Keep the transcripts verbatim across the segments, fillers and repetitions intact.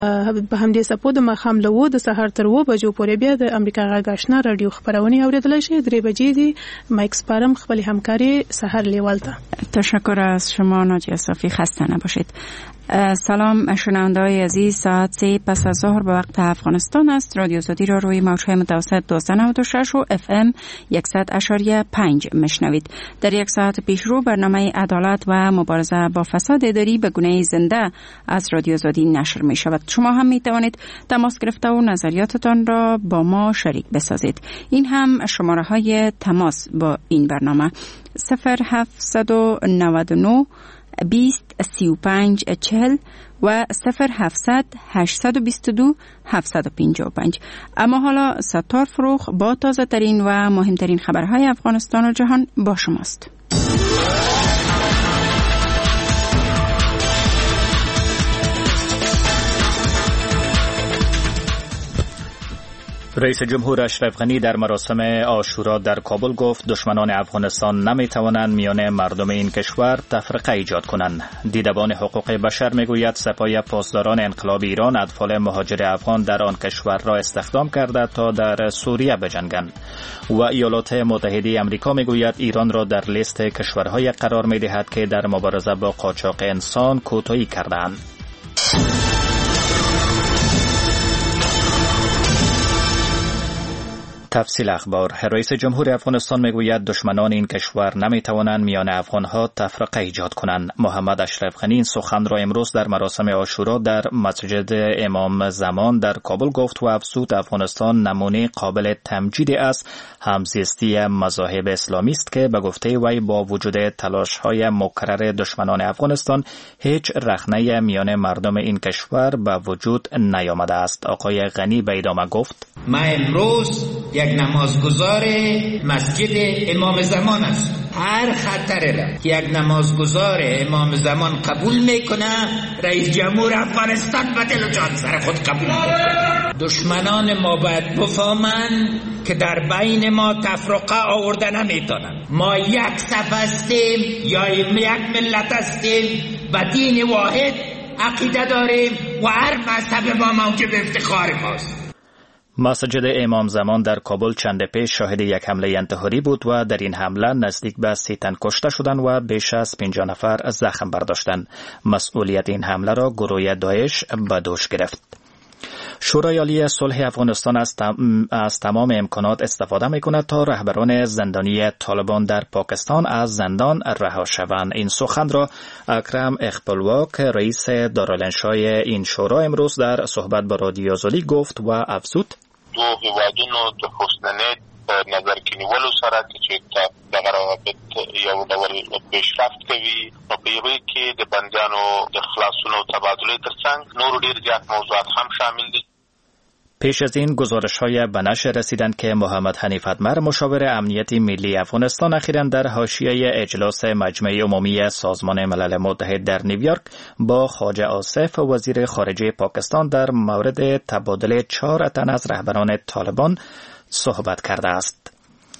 به همدې سپو د ماښام له اوه د سهار تر اوه بجو پورې بیا د امریکا غږ آشنا رادیو خبرونه اوریدلای شئ. درې بجې دي مایک سپارم خپل همکاری سحر لیوال ته. تشکر از شما ناجیه صافی، خسته نباشید. سلام شنونده‌های عزیز، ساعت سه پس از ظهر به وقت افغانستان است. رادیو آزادی را روی موج‌های متوسط دویست و نود و شش و اف ام صد اشاریه پنج میشنوید. در یک ساعت پیش رو برنامه عدالت و مبارزه با فساد اداری به گونه زنده از رادیو آزادی نشر می شود. شما هم می توانید تماس گرفته و نظریاتتان را با ما شریک بسازید. این هم شماره های تماس با این برنامه: صفر هفتصد و نود و نه بیست سی و پنج چهل و صفر هفتصد هشتصد و بیست و دو هفتصد و پنجاه و پنج. اما حالا ستار فروخ با تازه ترین و مهمترین خبرهای افغانستان و جهان با شماست. رئیس جمهور اشرف غنی در مراسم عاشورا در کابل گفت دشمنان افغانستان نمی توانند میان مردم این کشور تفرقه ایجاد کنند. دیدبان حقوق بشر میگوید سپاه پاسداران انقلاب ایران اطفال مهاجر افغان در آن کشور را استخدام کرده تا در سوریه بجنگند. و ایالات متحده آمریکا میگوید ایران را در لیست کشورهای قرار میدهد که در مبارزه با قاچاق انسان کوتاهی کردند. تفصیل اخبار. رئیس جمهور افغانستان میگوید دشمنان این کشور نمی توانند میان افغانها تفرقه ایجاد کنند. محمد اشرف غنی این سخن را امروز در مراسم عاشورا در مسجد امام زمان در کابل گفت و افزود افغانستان نمونه قابل تمجید است همزیستی مذاهب اسلامی است که به گفته وی با وجود تلاش‌های مکرر دشمنان افغانستان هیچ رخنه میان مردم این کشور به وجود نیامده است. آقای غنی به ادامه گفت: ما امروز یک نمازگزار مسجد امام زمان است. هر خطر را که یک نمازگزار امام زمان قبول میکنه رئیس جمهور افغانستان به دل و جان سر خود قبول میکنه. دشمنان ما باید بفهمند که در بین ما تفرقه آورده نمیتونن. ما یک صف هستیم یا یک ملت هستیم و دین واحد عقیده داریم و هر مذهب ما موجب افتخار ماست. مسجد امام زمان در کابل چند پیش شاهد یک حمله انتحاری بود و در این حمله نزدیک به سی تن کشته شدند و بیش از پنجاه نفر زخم برداشتند. مسئولیت این حمله را گروه داعش به دوش گرفت. شورای عالی صلح افغانستان از, تم... از تمام امکانات استفاده می‌کند تا رهبران زندانی طالبان در پاکستان از زندان رها شوند. این سخن را اکرم اخپلواک رئیس دارالانشای این شورا امروز در صحبت با رادیو آزادی گفت و افزود: دو هیوادونو د حسننیت نظر کې نیولو سره چې دغه روابط یو ډول پیشرفت کوي او په یوه کې د بندیانو د خلاصون او تبادله ترڅنګ نور ډیر زیات موضوعات هم شامل دي. پیش از این گزارش‌های به نشر رسیدند که محمد حنیف اتمر مشاور امنیتی ملی افغانستان اخیراً در حاشیه اجلاس مجمع عمومی سازمان ملل متحد در نیویورک با خواجه آصف وزیر خارجه پاکستان در مورد تبادل چهار تن از رهبران طالبان صحبت کرده است.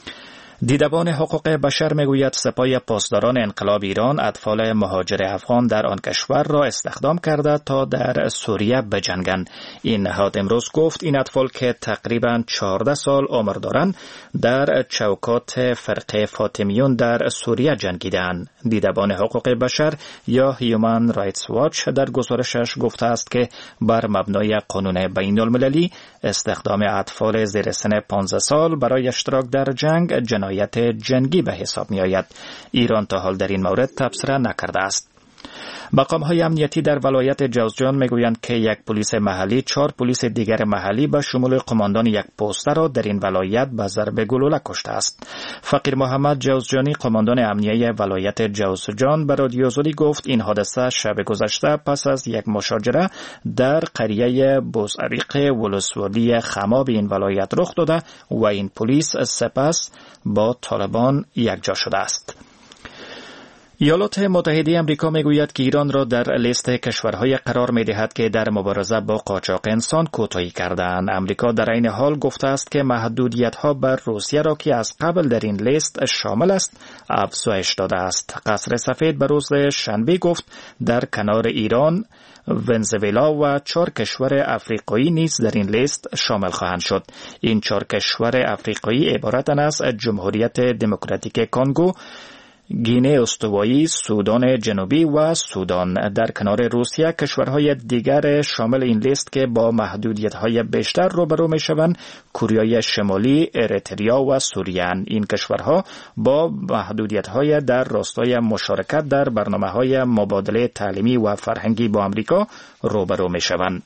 دیدبان حقوق بشر میگوید سپاه پاسداران انقلاب ایران اطفال مهاجر افغان در آن کشور را استخدام کرده تا در سوریه بجنگند. این نهاد امروز گفت این اطفال که تقریباً چهارده سال عمر دارند در چوکات فرقه فاطمیون در سوریه جنگیدند. دیدبان حقوق بشر یا هیومن رایتس واچ در گزارشش گفته است که بر مبنای قانون بین المللی استخدام اطفال زیر سن پانزده سال برای اشتراک در جنگ جنایت جنگی به حساب می آید. ایران تا حال در این مورد تبصره نکرده است. مقام‌های امنیتی در ولایت جوزجان میگویند که یک پلیس محلی چهار پلیس دیگر محلی به شمول قماندان یک پسته را در این ولایت به ضرب گلوله کشته است. فقیر محمد جوزجانی قماندان امنیه ولایت جوزجان به رادیو آزادی گفت این حادثه شب گذشته پس از یک مشاجره در قریه بوزعریق ولسوالی خماب این ولایت رخ داده و این پلیس سپس با طالبان یکجا شده است. ایالات متحده آمریکا میگوید که ایران را در لیست کشورهای قرار میدهد که در مبارزه با قاچاق انسان کوتاهی کردند. آمریکا در این حال گفته است که محدودیت‌ها بر روسیه را که از قبل در این لیست شامل است افزایش داده است. قصر سفید به روز شنبه گفت در کنار ایران، ونزوئلا و چهار کشور افریقایی نیز در این لیست شامل خواهند شد. این چهار کشور افریقایی عبارتند از جمهوریت دموکراتیک کنگو، گینه استوایی، سودان جنوبی و سودان. در کنار روسیه کشورهای دیگر شامل این لیست که با محدودیت‌های بیشتر روبرو می‌شوند کره شمالی، اریتریا و سوریه. این کشورها با محدودیت‌های در راستای مشارکت در برنامه‌های مبادله تعلیمی و فرهنگی با آمریکا روبرو می‌شوند.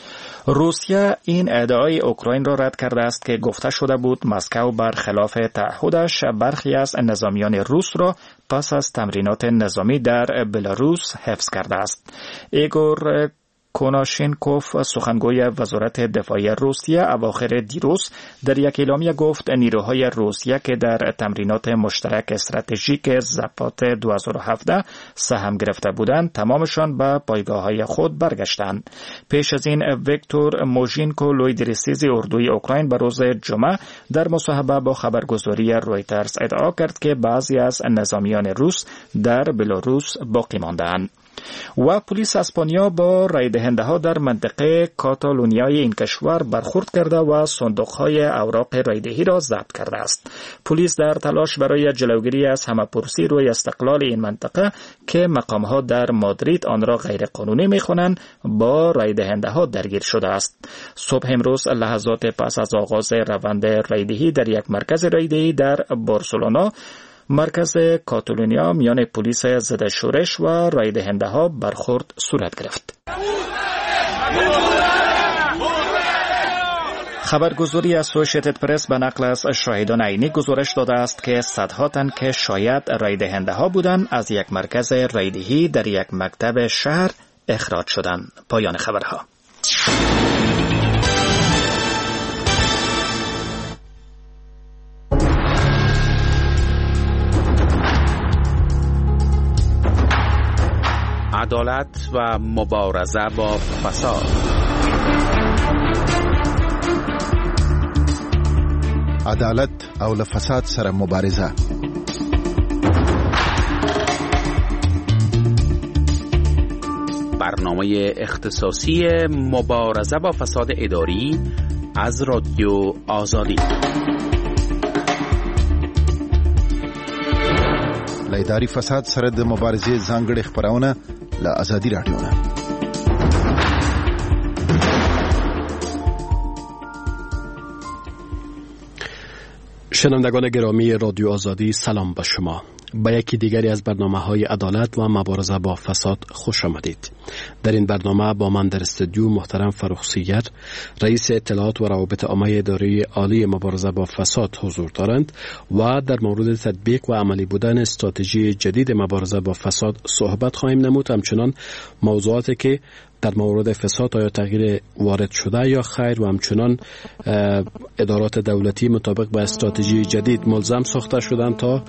روسیه این ادعای اوکراین را رد کرده است که گفته شده بود مسکو برخلاف تعهدش برخی از نظامیان روس را پس از تمرینات نظامی در بلاروس حفظ کرده است. ایگور کناشینکوف سخنگوی وزارت دفاع روسیه اواخر دیروز در یک اعلامیه گفت نیروهای روسیه که در تمرینات مشترک استراتژیک زپات دو هزار و هفده سهم گرفته بودند تمامشان به پایگاه‌های خود برگشتند. پیش از این ویکتور موژینکو لویدریسیزی اردوی اوکراین به روز جمعه در مصاحبه با خبرگزاری رویترز ادعا کرد که بعضی از نظامیان روس در بلاروس باقی مانده‌اند. و پلیس اسپانیا با رای دهنده ها در منطقه کاتالونیای این کشور برخورد کرده و صندوق‌های اوراق رایدهی را ضبط کرده است. پلیس در تلاش برای جلوگیری از همه‌پرسی روی استقلال این منطقه که مقام‌ها در مادرید آن را غیر قانونی می‌خوانند با رای دهنده ها درگیر شده است. صبح امروز لحظات پس از آغاز روند رایدهی در یک مرکز رایدهی در بارسلونا مرکز کاتالونیا میان پلیس ضد شورش و رای دهنده ها برخورد صورت گرفت. خبرگزاری اسوسییتد پرس به نقل از شاهدان عینی گزارش داده است که صدها تن که شاید رای دهنده ها بودند از یک مرکز رای دهی در یک مکتب شهر اخراج شدند. پایان خبرها. عدالت و مبارزه با فساد. عدالت او له فساد سره مبارزه. برنامه اختصاصی مبارزه با فساد اداری از رادیو آزادی. له اداري فساد سره د مبارزې ځانګړي خبرونه له آزادي رادیو نه. شنوندگان گرامی رادیو آزادی، سلام به شما. به یکی دیگری از برنامه‌های عدالت و مبارزه با فساد خوش آمدید. در این برنامه با من در استودیو محترم فرخ سیگر، رئیس اطلاعات و روابط عامه اداره عالی مبارزه با فساد حضور دارند و در مورد تطبیق و عملی بودن استراتژی جدید مبارزه با فساد صحبت خواهیم نمود. همچنان موضوعاتی که در مورد فساد آیا تغییر وارد شده یا خیر و همچنان ادارات دولتی مطابق با استراتژی جدید ملزم ساخته شدند تا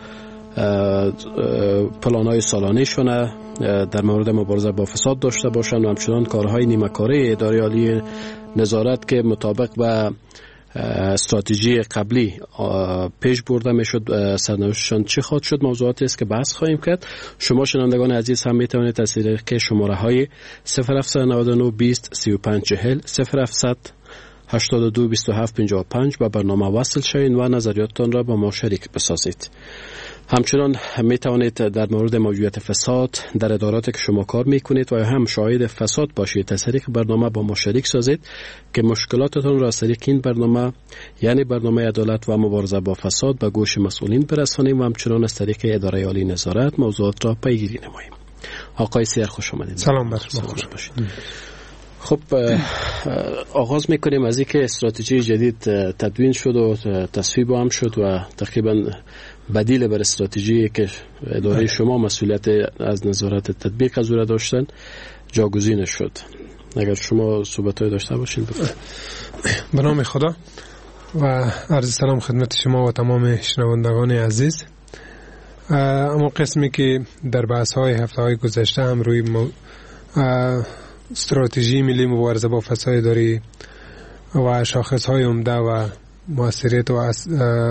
پلان‌های سالانه‌شون در مورد مبارزه با فساد داشته باشند و همچنان کارهای نیمه‌کاره اداره عالی نظارت که مطابق با استراتژی قبلی پیش برده میشد سرنوشتشان چه خواهد شد موضوعاتی است که بحث خواهیم کرد. شما شنوندگان عزیز هم میتوانید از طریق شماره های صفر هفت نه نه بیست سی و پنج چهل صفر هفت هشتاد و دو بیست و هفت پنجاه و پنج با برنامه وصل شوید و نظریاتتان را با ما شریک بسازید. همچنان می توانید در مورد موجودیت فساد در اداراتی که شما کار می کنید و یا هم شاهد فساد باشید از طریق برنامه با ما شریک سازید که مشکلاتتان را از طریق این برنامه یعنی برنامه عدالت و مبارزه با فساد به گوش مسئولین برسانیم و همچنان از طریق اداره عالی نظارت موضوعات را پیگیری نماییم. آقای سیر خوش آمدید. سلام بر شما. خوش باشید. خب آغاز میکنیم از اینکه استراتژی جدید تدوین شد و تصویب هم شد و تقریبا بدیل بر استراتژی که اداره شما مسئولیت از نظارت تطبیق از او داشتن جاگزین شد. اگر شما صحبت‌های داشته باشین بفرمایید. به نام خدا و عرض سلام خدمت شما و تمام شنوندگان عزیز. اما قسمی که در بحث های هفته های گذشته هم روی مو... استراتژی ملی مبارزه با فساد اداری و شاخص های عمده و موثریت و اس...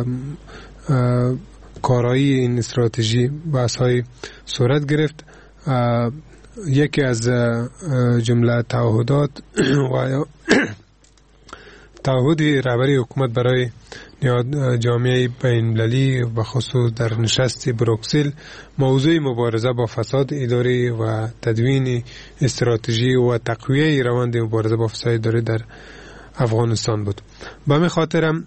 کارایی این استراتژی بحث های صورت گرفت. یکی از جمله تعهدات و تعهد رهبری حکومت برای جامعه بین‌المللی و خصوص در نشست بروکسل موضوع مبارزه با فساد اداری و تدوین استراتژی و تقویه روند مبارزه با فساد اداری در افغانستان بود. به همین خاطر هم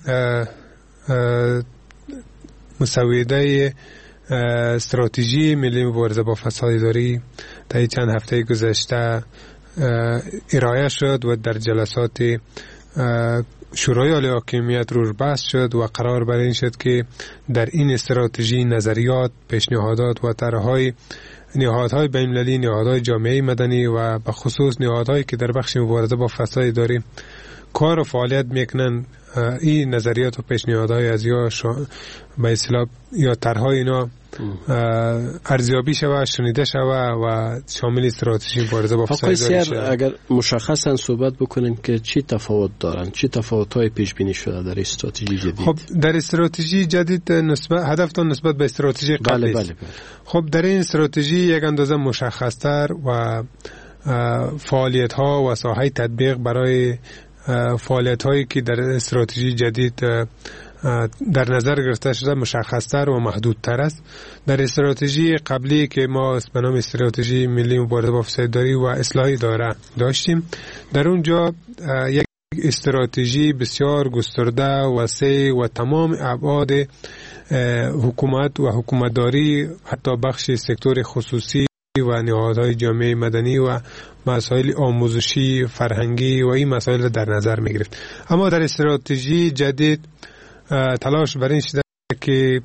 مسوده استراتژی ملی مبارزه با فساد اداری در چند هفته گذشته ارائه شد و در جلسات شورای عالی حاکمیت روش بحث شد و قرار بر این شد که در این استراتژی نظریات، پیشنهادات و طرح‌های نهادهای بین‌المللی، نهادهای جامعه مدنی و به خصوص نهادهایی که در بخش مبارزه با فساد اداری کار و فعالیت میکنن، این نظریات و پیشنهادهای از یا به اصطلاح یا طرح‌های اینا ارزیابی شود، شنیده شود و شامل استراتژی مبارزه با فساد اداری شود. اگر مشخصا صحبت بکنیم که چی تفاوت دارن، چی تفاوت‌های پیش بینی شده در استراتژی جدید؟ خب در استراتژی جدید نسبت هدفتان نسبت به استراتژی قبلی. بله بله بله. خب در این استراتژی یک اندازه مشخص‌تر و فعالیت‌ها و ساحه تطبیق برای فعالیت‌هایی که در استراتژی جدید در نظر گرفته شده مشخص‌تر و محدودتر است. در استراتژی قبلی که ما به نام استراتژی ملی مبارزه با فساد اداری و اصلاح اداره داشتیم، در اونجا یک استراتژی بسیار گسترده و وسیع و تمام ابعاد حکومت و حکومتداری، حتی بخش سکتور خصوصی و نهادهای جامعه مدنی و مسائل آموزشی فرهنگی و این مسائل در نظر می گرفت. اما در استراتژی جدید تلاش بر این شده که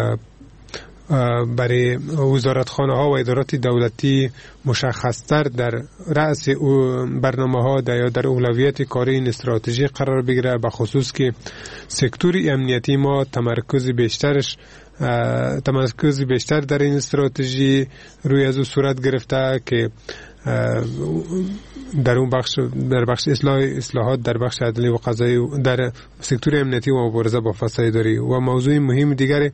برای وزارتخانه ها و ادارات دولتی مشخصتر در رأس برنامه ها یا در اولویت کاری این استراتژی قرار بگیره، به خصوص که سکتور امنیتی ما تمرکز بیشترش تمرکز بیشتر در این استراتژی روی از او صورت گرفته که در اون بخش در بخش اصلاح اصلاحات در بخش عدلی و قضایی در سکتور امنیتی و مبارزه با فساد اداری و موضوع مهم دیگر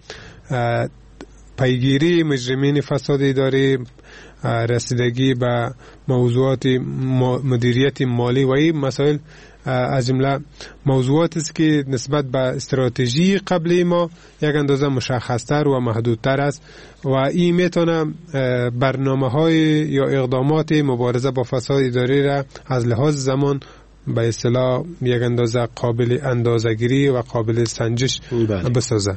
پیگیری مجرمین فساد اداری، رسیدگی به موضوعات مدیریت مالی و این مسائل از جمله موضوعاتی است که نسبت به استراتژی قبلی ما یک اندازه مشخص‌تر و محدودتر است و این میتونه برنامه‌های یا اقدامات مبارزه با فساد اداری را از لحاظ زمان به اصطلاح یک اندازه قابل اندازه‌گیری و قابل سنجش بسازه.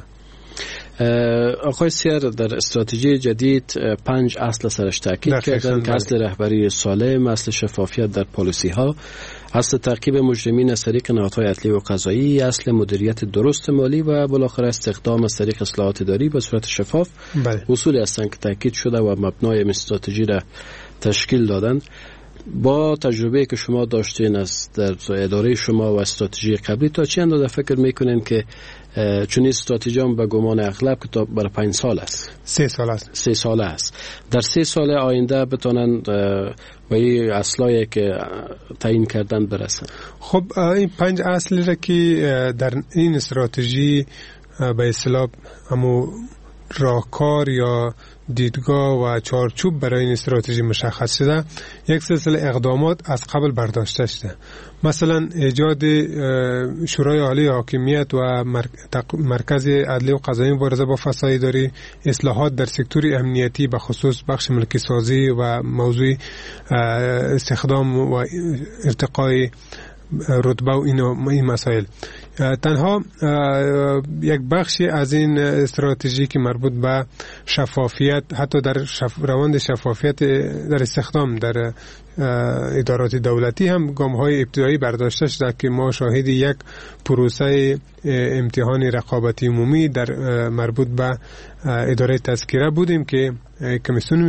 آقای سیر در استراتژی جدید پنج اصل سرش تاکید کردن که اصل رهبری سالم، اصل شفافیت در پالیسی ها، اصل تعقیب مجرمین از طریق نهادهای عدلی و قضایی، اصل مدیریت درست مالی و بالاخره استخدام از طریق اصلاحات اداری به صورت شفاف. بله. اصولی هستند که تاکید شده و مبنای این استراتژی را تشکیل دادن. با تجربه که شما داشتین از در اداره شما و استراتژی قبلی، تا چه اندازه فکر میکنین که چون استراتژی هم به گمان اغلب که تا برای پنج سال است، سه سال است سه سال است در سه سال آینده بتونن به این اصلایی که تعیین کردن برسن؟ خب این پنج اصل را که در این استراتژی به اصطلاح امو راهکار یا دیدگاه و چارچوب برای این استراتژی مشخص شده، یک سلسله اقدامات از قبل برداشته شده. مثلا ایجاد شورای عالی حاکمیت و مرکز عدلی و قضایی مبارزه با فساد اداری، اصلاحات در سکتور امنیتی به خصوص بخش ملکی سازی و موضوع استخدام و ارتقای رتبه و این مسائل. تنها یک بخشی از این استراتژی که مربوط به شفافیت، حتی در شف... روند شفافیت در استخدام در ادارات دولتی هم گام‌های ابتدایی برداشته شده که ما شاهد یک پروسه امتحان رقابتی عمومی در مربوط به اداره تذکره بودیم که کمیسیون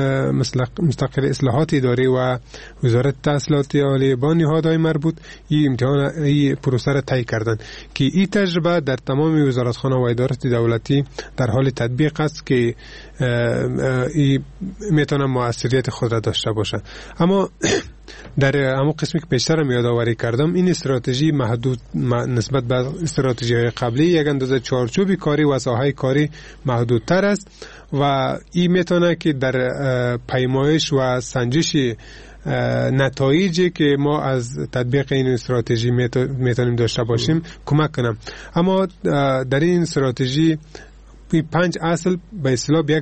مستقل اصلاحات اداری و وزارت تحصیلات عالی با نهادهای مربوط این امتحان این پروسه را طی کردند که این تجربه در تمام وزارتخانه و ادارات دولتی در حال تطبیق است که این میتونه موثریت خود را داشته باشه. اما در همون قسمی که پیشتر هم یادآوری کردم این استراتژی محدود نسبت به استراتژی های قبلی یک اندازه چارچوب کاری و ساحه کاری محدودتر است و این میتونه که در پیمایش و سنجش نتایجی که ما از تطبیق این استراتژی میتونیم داشته باشیم کمک کنم. اما در این استراتژی پنج اصل به اصطلاح یک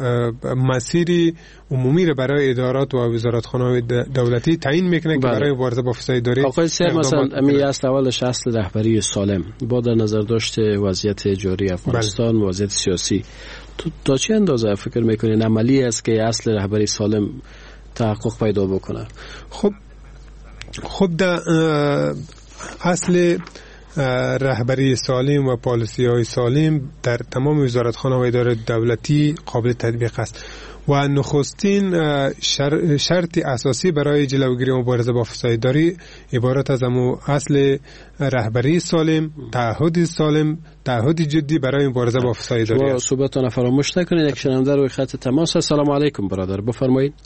مسیری عمومی را برای ادارات و وزارتخانه‌های دولتی تعیین میکنه که برای مبارزه با فساد اداری آقای سر مثلا امی اصل اولش اصل رهبری سالم با در نظر داشت وضعیت جاری افغانستان و وضعیت سیاسی تا چه اندازه فکر میکنین عملی است که اصل رهبری سالم تحقق پیدا بکنه؟ خب خب در اصل رهبری سالم و پالیسی های سالم در تمام وزارتخانه و ادارات دولتی قابل تطبیق است و نخستین شر شرط اساسی برای جلوگیری مبارزه با فساد اداری عبارت از امو اصل رهبری سالم، تعهد سالم، تعهد جدی برای مبارزه با فساد اداری است. صحبتتون فراموش نکنید. یک شنونده روی خط تماس. السلام علیکم برادر، بفرمایید.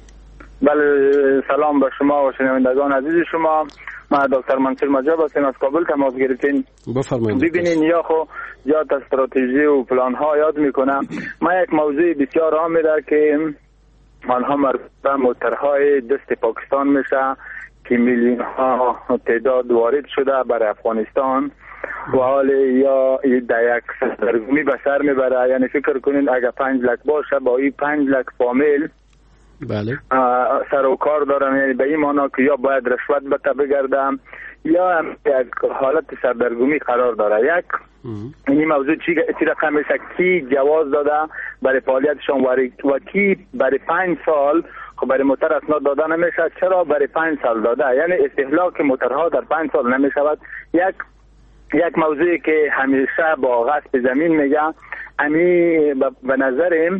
بله سلام به شما و شنوندگان عزیز شما. ما دکتر منصور مجاب هستیم از کابل تماس گرفتین. بفرمایید. ببینین یا خو یا استراتژی و پلان ها یاد میکنم. ما یک موضوع بسیار اهم میده که آنها مربوط به موترهای دست پاکستان میشه که میلیون ها تعداد وارد شده برای افغانستان و حال یا در یک سردرگمی به سر میبره. یعنی فکر کنین اگر پنج لک باشه با این پنج لک فامیل بله سر و کار دارم، یعنی به این معنا که یا باید رشوت بته بگردم یا یک حالت سردرگمی قرار داره. یک این موضوع چی چی رقم میشه کی جواز داده برای فعالیتشان و کی برای پنج سال خب برای موتر اسناد داده نمیشه، چرا برای پنج سال داده؟ یعنی استهلاک موترها در پنج سال نمیشود. یک یک موضوعی که همیشه با غصب زمین میگه امی به نظرم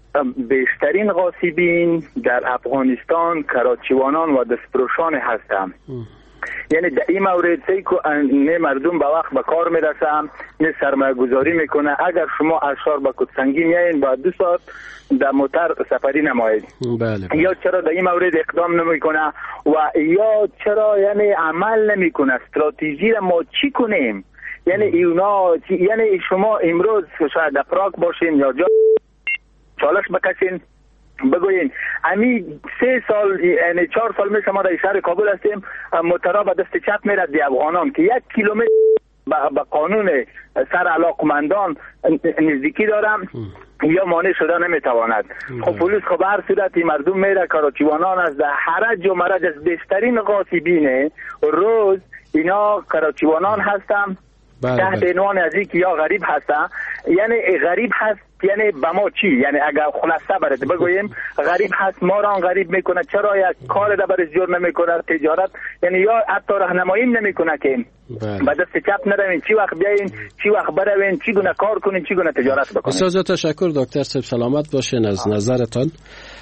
بیشترین غاصبین در افغانستان کراچیوانان و دستفروشان هستند. یعنی در این مورد سی که نه مردم به وقت به کار میرسن نه سرمایه گذاری میکنه. اگر شما از شهر به کوتسنگی میایین با دو ساعت در موتر سفری نمایید. بله بله. یا چرا در این مورد اقدام نمیکنه و یا چرا یعنی عمل نمیکنه استراتژی را ما چی کنیم؟ یعنی اینا یعنی شما امروز شاید در پراگ باشین یا جا چالش بکشین بگوین امی سه سال یعنی چهار سال میشه ما در شهر کابل هستیم موترها به دست چپ میره دی افغانان که یک کیلومتر به قانون سر علاقمندان نزدیکی دارم یا مانع شده نمیتواند. خب پلیس خب هر صورتی مردم میره کراچیوانان از در حرج و مرج از بیشترین غاصبین روز اینا کراچیوانان هستن تحت عنوان از اینکه یا غریب هستن. یعنی غریب هست یعنی به ما چی؟ یعنی اگر خلاصه برات بگویم غریب هست ما را غریب میکنه، چرا یک کار در برش جور نمیکنه تجارت، یعنی یا حتی راهنمایی نمیکنه که به دست چپ نروین چی وقت بیاین چی وقت بروین چی گونه کار کنین چی گونه تجارت بکنین. بسیار تشکر دکتر صاحب، سلامت باشین. از نظرتان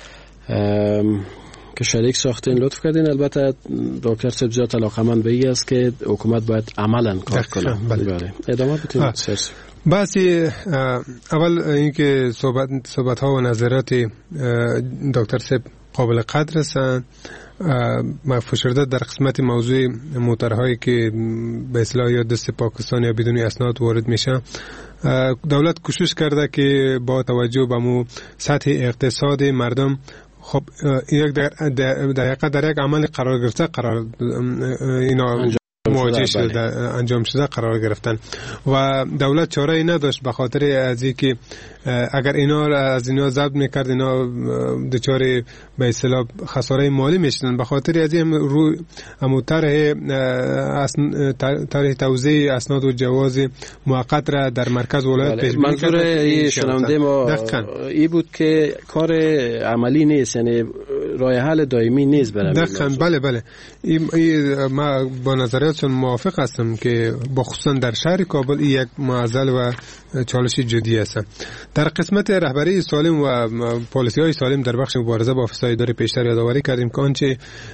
که شریک ساختین لطف کردین. البته دکتر صاحب زیاد علاقمند به این است که حکومت باید عملاً کار کنه. بله ادامه بدید سر. بحثی اول اینکه صحبت صحبت ها و نظرات دکتر صاحب قابل قدر هستند. مفشرده در قسمت موضوع موترهایی که به اصطلاح یا دست پاکستان یا بدون اسناد وارد میشه، دولت کوشش کرده که با توجه به مو سطح اقتصاد مردم خب یک در در در یک عمل قرار گرفته قرار اینا مواجه شده انجام شده قرار گرفتن و دولت چاره ای نداشت به خاطر از اینکه اگر اینا از اینا ضبط میکرد اینا دچار به اصطلاح خساره مالی میشدن. به خاطر از این رو امو طرح طرح توزیع اسناد و جواز موقت را در مرکز ولایت پیش بینی کرد. منظور شنونده ما ای بود که کار عملی نیست، یعنی راه حل دائمی نیست برای دقیقاً. بله بله این ای ما با نظریاتشون موافق هستم که بخصوصا در شهر کابل این یک معضل و چالش جدی است. در قسمت رهبری سالم و پالیسی های سالم در بخش مبارزه با فساد اداری پیشتر یادآوری کردیم که آنچه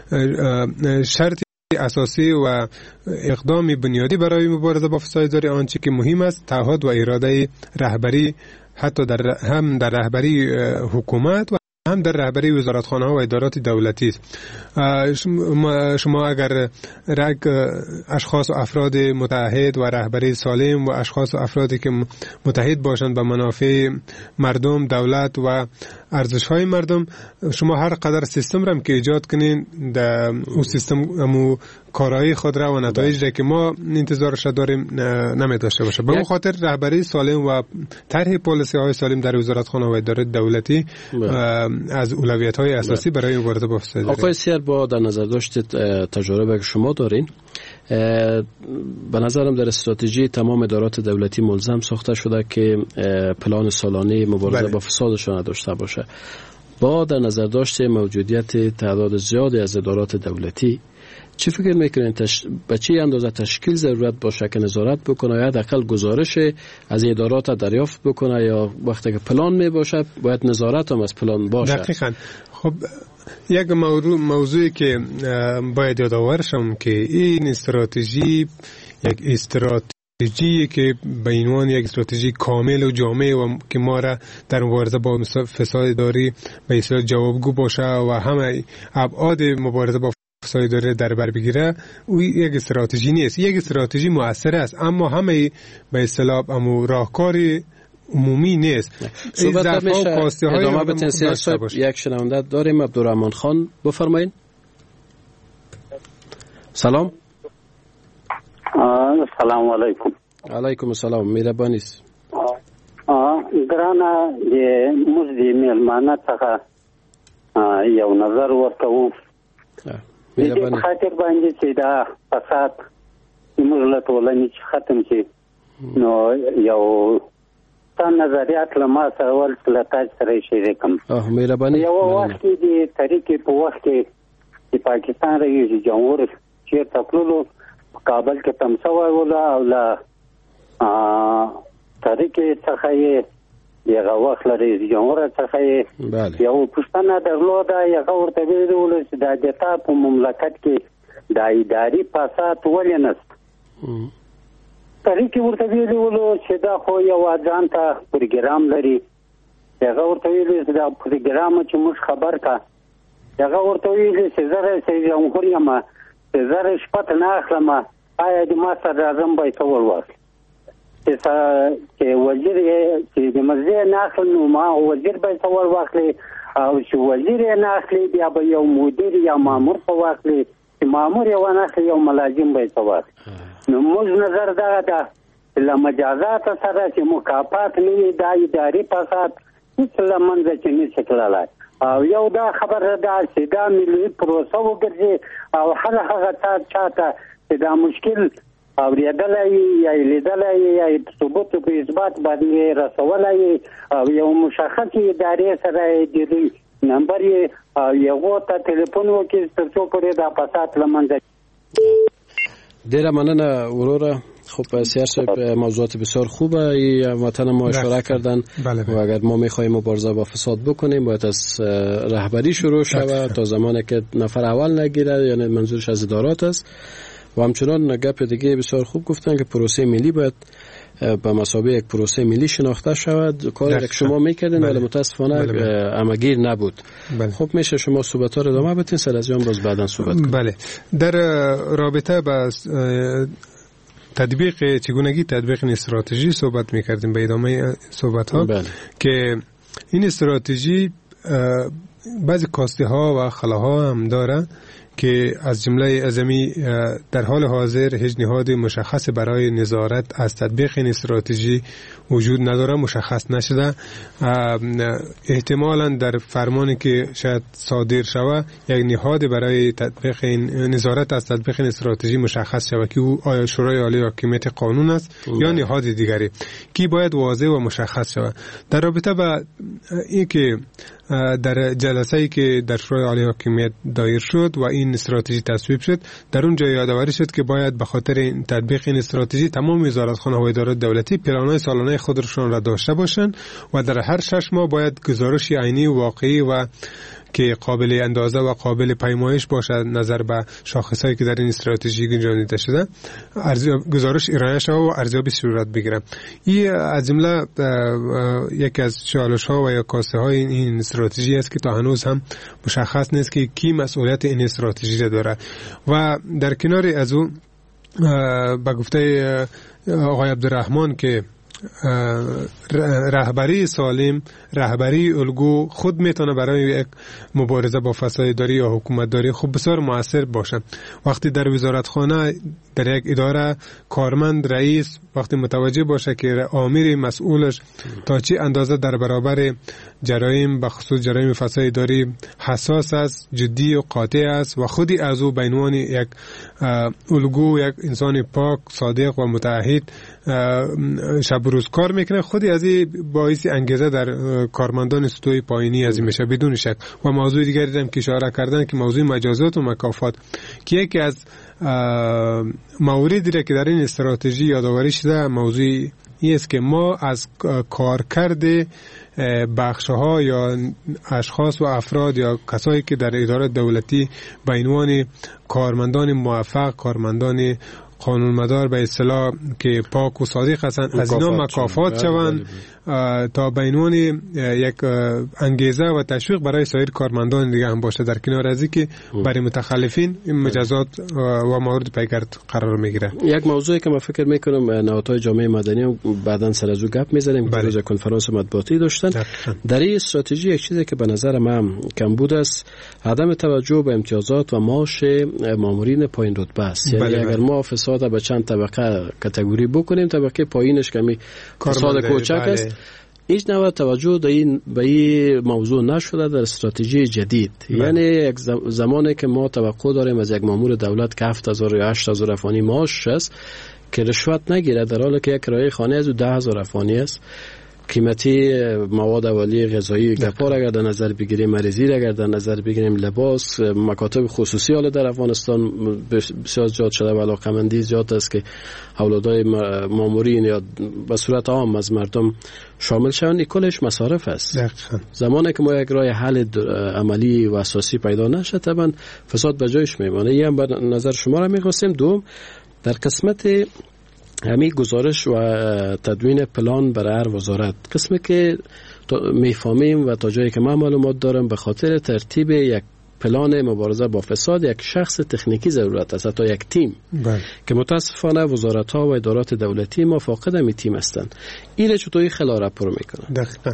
شرط اساسی و اقدام بنیادی برای مبارزه با فساد اداری آنچه که مهم است تعهد و اراده رهبری، حتی در هم در رهبری حکومت و هم در رهبری وزارتخانه ها و ادارات دولتی است. شما اگر رگ اشخاص و افراد متحد و رهبری سالم و اشخاص و افرادی که متحد باشند به منافع مردم، دولت و ارزش های مردم، شما هر قدر سیستم را که ایجاد کنین در اون سیستم امو کارایی خود را و نتایج را که ما انتظارش داریم نمی داشته باشه. به اون خاطر رهبری سالم و طرح پالیسی های سالم در وزارتخانه و ادارات دولتی از اولویت های اساسی برای مبارزه با فساد. آقای سیر، با در نظر داشتید تجربه که شما دارین، به نظرم در استراتژی تمام ادارات دولتی ملزم ساخته شده که پلان سالانه مبارزه بله. با فسادشان داشته باشه. با در نظر داشت موجودیت تعداد زیادی از ادارات دولتی، چی فکر میکنین تش... به چه اندازه تشکیل ضرورت باشه که نظارت بکنه یا حداقل گزارش از این ادارات دریافت بکنه، یا وقتی که پلان می باشه باید نظارت هم از پلان باشه؟ دقیقاً. خب یک موضوع موضوعی که باید یادآور شم که این استراتژی یک استراتژی که به عنوان یک استراتژی کامل و جامع و که ما را در مبارزه با فساد اداری به اصطلاح جوابگو باشه و همه ابعاد مبارزه با فساد اداری در بر بگیره، او یک استراتژی نیست. یک استراتژی مؤثر است اما همه به اصطلاح امو راهکاری عمومی نیست. صحبت میشه ادامه بتین سیاست. یک شنونده داریم، عبدالرحمن خان، بفرمایید. سلام. سلام علیکم. علیکم السلام. مهربانی است. ګرانه د مزدي میلمانه څخه یو نظر ورکوم. مهرباني. خاطر باندې چې دا فساد موږ له ټولنې ختم شي نو یو تا نظریات له ما سره ول له تاسو سره شریکم. اه مهرباني. یو وخت کې د طریقې په وخت کې د پاکستان رئیس جمهور چې تپلو کابل کې تمسا ولا او لا طریقې څخه یې یغه وخت لري جمهور څخه یې یو پښتنه درلوده یغه ورته ویلو چې د دتا په مملکت کې د اداري فساد ولې نست طریقې ورته ویلو چې دا خو یو ځانته پروګرام لري. یغه ورته ویلو چې دا پروګرام چې موږ خبر کا یغه ورته ویلو چې زره چې جمهور یم چې زره شپه نه اخلم آیا د ما سره اعظم به څول وخت چې وزیر چې د مزه نه اخلي نو ما وزیر به څول وخت او چې وزیر نه اخلي بیا به یو مدیر یا مامور په وخت چې مامور یو نه اخلي یو ملازم به څول. نو موږ نظر دا ده له مجازات سره چې مکافات نه د اداري فساد هیڅ لمنځه چې نه شکلای او یو دا خبره ده چې دا ملي پروسه وګرځي او هر هغه چاته چې دا مشکل اوریدلای یا لیدلای یا ثبوت په اثبات باندې رسولای او یو مشخص ادارې سره د نمبر یو ته ټلیفون وکړي ترڅو پرې دا فساد لمنځه. ډیره مننه وروره. خب سیاست موضوعات بسیار خوبه. وطن ما اشاره کردن و اگر ما میخوایم مبارزه با فساد بکنیم باید از رهبری شروع شود تا زمانی که نفر اول نگیره، یعنی منظورش از ادارات است. و همچنان گپ دیگه بسیار خوب گفتن که پروسه ملی باید به مثابه یک پروسه ملی شناخته شود. کاری که شما میکردین ولی متاسفانه همگیر نبود. بله. خب میشه شما صحبت‌ها رو ادامه بدین، سر از اون باز بعداً صحبت کنیم. بله. در رابطه با تطبیق چگونگی تطبیق این استراتژی صحبت میکردیم به ادامه صحبت ها. بله. که این استراتژی بعضی کاسته ها و خلاها هم داره که از جمله ازمی در حال حاضر هیچ نهاد مشخص برای نظارت از تطبیق این استراتژی وجود نداره، مشخص نشده. احتمالاً در فرمانی که شاید صادر شود یک نهاد برای تطبیق این نظارت از تطبیق این استراتژی مشخص شود که او آیا شورای عالی حاکمیت قانون است یا نهاد دیگری که باید واضح و مشخص شود. در رابطه با این که در جلسه‌ای که در شورای عالی حاکمیت دایر شد و این استراتژی تصویب شد، در اونجا یادآوری شد که باید به خاطر تطبیق این استراتژی تمام وزارتخانه و ادارات دولتی پلان‌های سالانه خودشون را داشته باشند و در هر شش ماه باید گزارش عینی و واقعی و که قابل اندازه و قابل پیمایش باشد نظر به شاخصهایی که در این استراتژی گنجانیده شده گزارش ارائه شود و ارزیابی صورت بگیرد. این از جمله یکی از چالش‌ها و یا کاسه‌های این استراتژی است که تا هنوز هم مشخص نیست که کی مسئولیت این استراتژی را داره. و در کنار از او به گفته آقای عبدالرحمن که رهبری سالم، رهبری الگو خود میتونه برای یک مبارزه با فسادداری یا حکومتداری خوب بسیار موثر باشه. وقتی در وزارتخانه در یک اداره کارمند رئیس وقتی متوجه باشه که آمیر مسئولش تا چه اندازه در برابر جرایم به خصوص جرایم فسادداری حساس است، جدی و قاطع است و خودی از او به عنوان یک الگو، یک انسان پاک، صادق و متعهد شب و روز کار میکنه، خودی از این باعث انگیزه در کارمندان سطوح پایینی از این میشه بدون شک. و موضوع دیگری هم که اشاره کردن که موضوع مجازات و مکافات که یکی از موردی که در این استراتژی یادآوری شده موضوع این است که ما از کارکرد بخش‌ها یا اشخاص و افراد یا کسایی که در اداره دولتی به عنوان کارمندان موفق، کارمندان قانونمدار به اصطلاح که پاک و صادق هستند از اینا مکافات شوند تا به عنوان یک انگیزه و تشویق برای سایر کارمندان دیگه هم باشه، در کنار از اینکه برای متخلفین مجازات و موارد پیگرد قرار میگیره. یک موضوعی که من فکر میکنم نهادهای جامعه مدنی بعداً سر از او گپ میزنیم که روز کنفرانس مطبوعاتی داشتن. در این استراتژی یک چیزی که به نظر من کم بود است عدم توجه به امتیازات و معاش مامورین پایین رتبه است. یعنی بله اگر ما فساد به چند طبقه کاتگوری بکنیم، طبقه پایینش کمی فساد کوچک است، هیچ نوع توجه به این به این موضوع نشده در استراتژی جدید. بله. یعنی یک زمانی که ما توقع داریم از یک مامور دولت که هفت هزار یا هشت هزار افغانی معاش است که رشوت نگیره، در حالی که یک کرایه خانه از ده هزار افغانی است. قیمتی مواد اولیه غذایی گپار اگر در نظر بگیریم، مریضی اگر در نظر بگیریم، لباس، مکاتب خصوصی حالا در افغانستان بسیار زیاد شده و علاقمندی زیاد است که اولادای مامورین یا به صورت عام از مردم شامل شوند. کلش مصارف است. زمانی که ما یک راه حل عملی و اساسی پیدا نشه طبعا فساد به جایش میمانه. این هم به نظر شما را میخواستیم. دوم، در قسمت همین گزارش و تدوین پلان برای هر وزارت، قسمی که میفهمیم و تا جایی که من معلومات دارم به خاطر ترتیب یک پلان مبارزه با فساد یک شخص تکنیکی ضرورت است، حتی یک تیم بله. که متاسفانه وزارت ها و ادارات دولتی ما فاقد همی تیم هستند. این چطوری خلا راپور میکنن؟ دقیقاً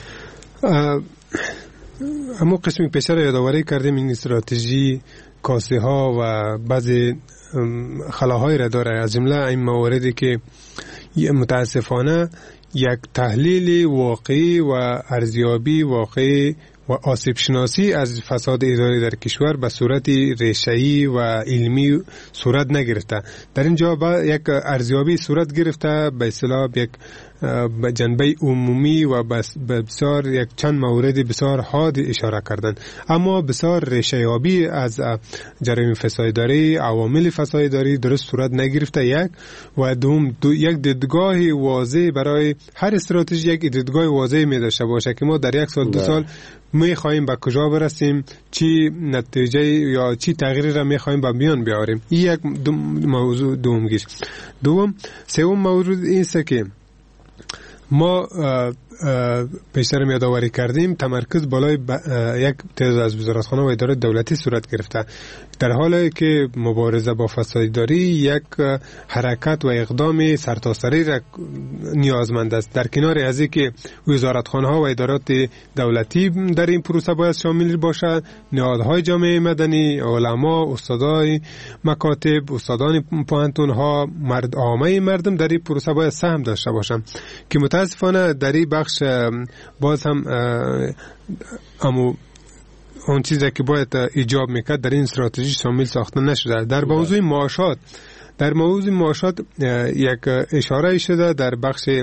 اما قسمی پیشتر یادآوری کردیم این استراتژی کاسه ها و بعضی خلاهای را داره، از جمله این مواردی که متاسفانه یک تحلیل واقعی و ارزیابی واقعی و آسیب شناسی از فساد اداری در کشور به صورت ریشه‌ای و علمی صورت نگرفته. در اینجا با یک ارزیابی صورت گرفته به اصطلاح یک جنبه عمومی و بسیار یک چند مورد بسیار حاد اشاره کردن، اما بسیار ریشه‌یابی از جرایم فسادداری، عوامل فسادداری درست صورت نگرفته. یک و دوم دو یک دیدگاه واضح برای هر استراتژی، یک دیدگاه واضح می داشته باشه که ما در یک سال دو سال می خواهیم به کجا برسیم، چی نتیجه یا چی تغییری را می خواهیم به میان بیاریم. این یک موضوع دوم گیش. دوم سوم موضوع این است که ما پیشتر یادآوری کردیم تمرکز بالای یک تعداد از وزارتخانه و ادارات دولتی صورت گرفته، در حالی که مبارزه با فسادداری یک حرکت و اقدام سرتاسری را نیازمند است. در کنار از اینکه وزارتخانه ها و ادارات دولتی در این پروسه باید شامل باشد، نهادهای جامعه مدنی، علما، استادای مکاتب، استادان پوهنتون ها، مرد عامه مردم در این پروسه باید سهم داشته باشند که متاسفانه در این بخش باز هم امو اون چیزی که باید ایجاب میکرد در این استراتژی شامل ساخته نشده. در موضوع معاشات در موضوع معاشات یک اشاره شده در بخش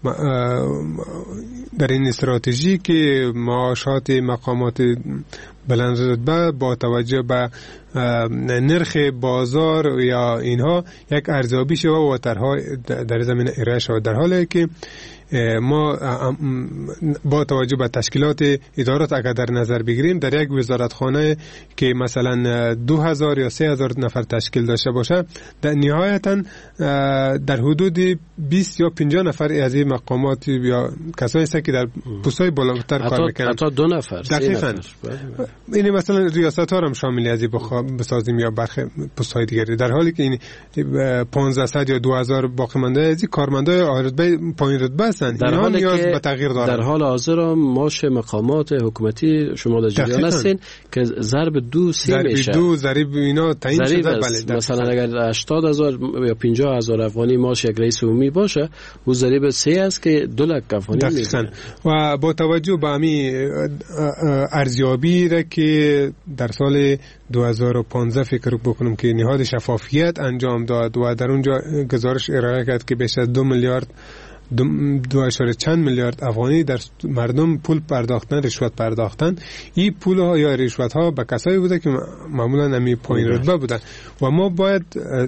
در این استراتژی که معاشات مقامات بلند رتبه با توجه به نرخ بازار یا اینها یک ارزیابی شود و طرح‌ها در زمینه ارائه شود، در حالی که ما با توجه به تشکیلات ادارات اگر در نظر بگیریم در یک وزارتخانه که مثلا دو هزار یا سه هزار نفر تشکیل داشته باشه در نهایتا در حدود بیست یا پنجاه نفر از این مقامات یا کسایی است که در پست‌های بالاتر کار میکنن، حتی دو نفر دقیقاً این مثلا ریاست ها هم شامل از این بسازیم یا برخی پست‌های دیگری، در حالی که این پانزده یا دو هزار باقی مانده از این کارمندای رتبه پایین رتبه در حالی که در حال حاضر معاش مقامات حکومتی شما در جریان هستین که ضرب دو سی میشه، ضرب دو ضرب اینا تعیین شده. بله مثلا اگر هشتاد هزار یا پنجاه هزار افغانی معاش یک رئیس عمومی باشه و ضرب سه است که دو لک افغانی میشه. و با توجه به همین ارزیابی را که در سال دو هزار و پانزده فکر بکنم که نهاد شفافیت انجام داد و در اونجا گزارش ارائه کرد که بیش از دو میلیارد دو, دو اشاره چند میلیارد افغانی در مردم پول پرداختن، رشوت پرداختن. این پول ها یا رشوت ها به کسایی بوده که معمولا همی پایین رتبه بودن و ما باید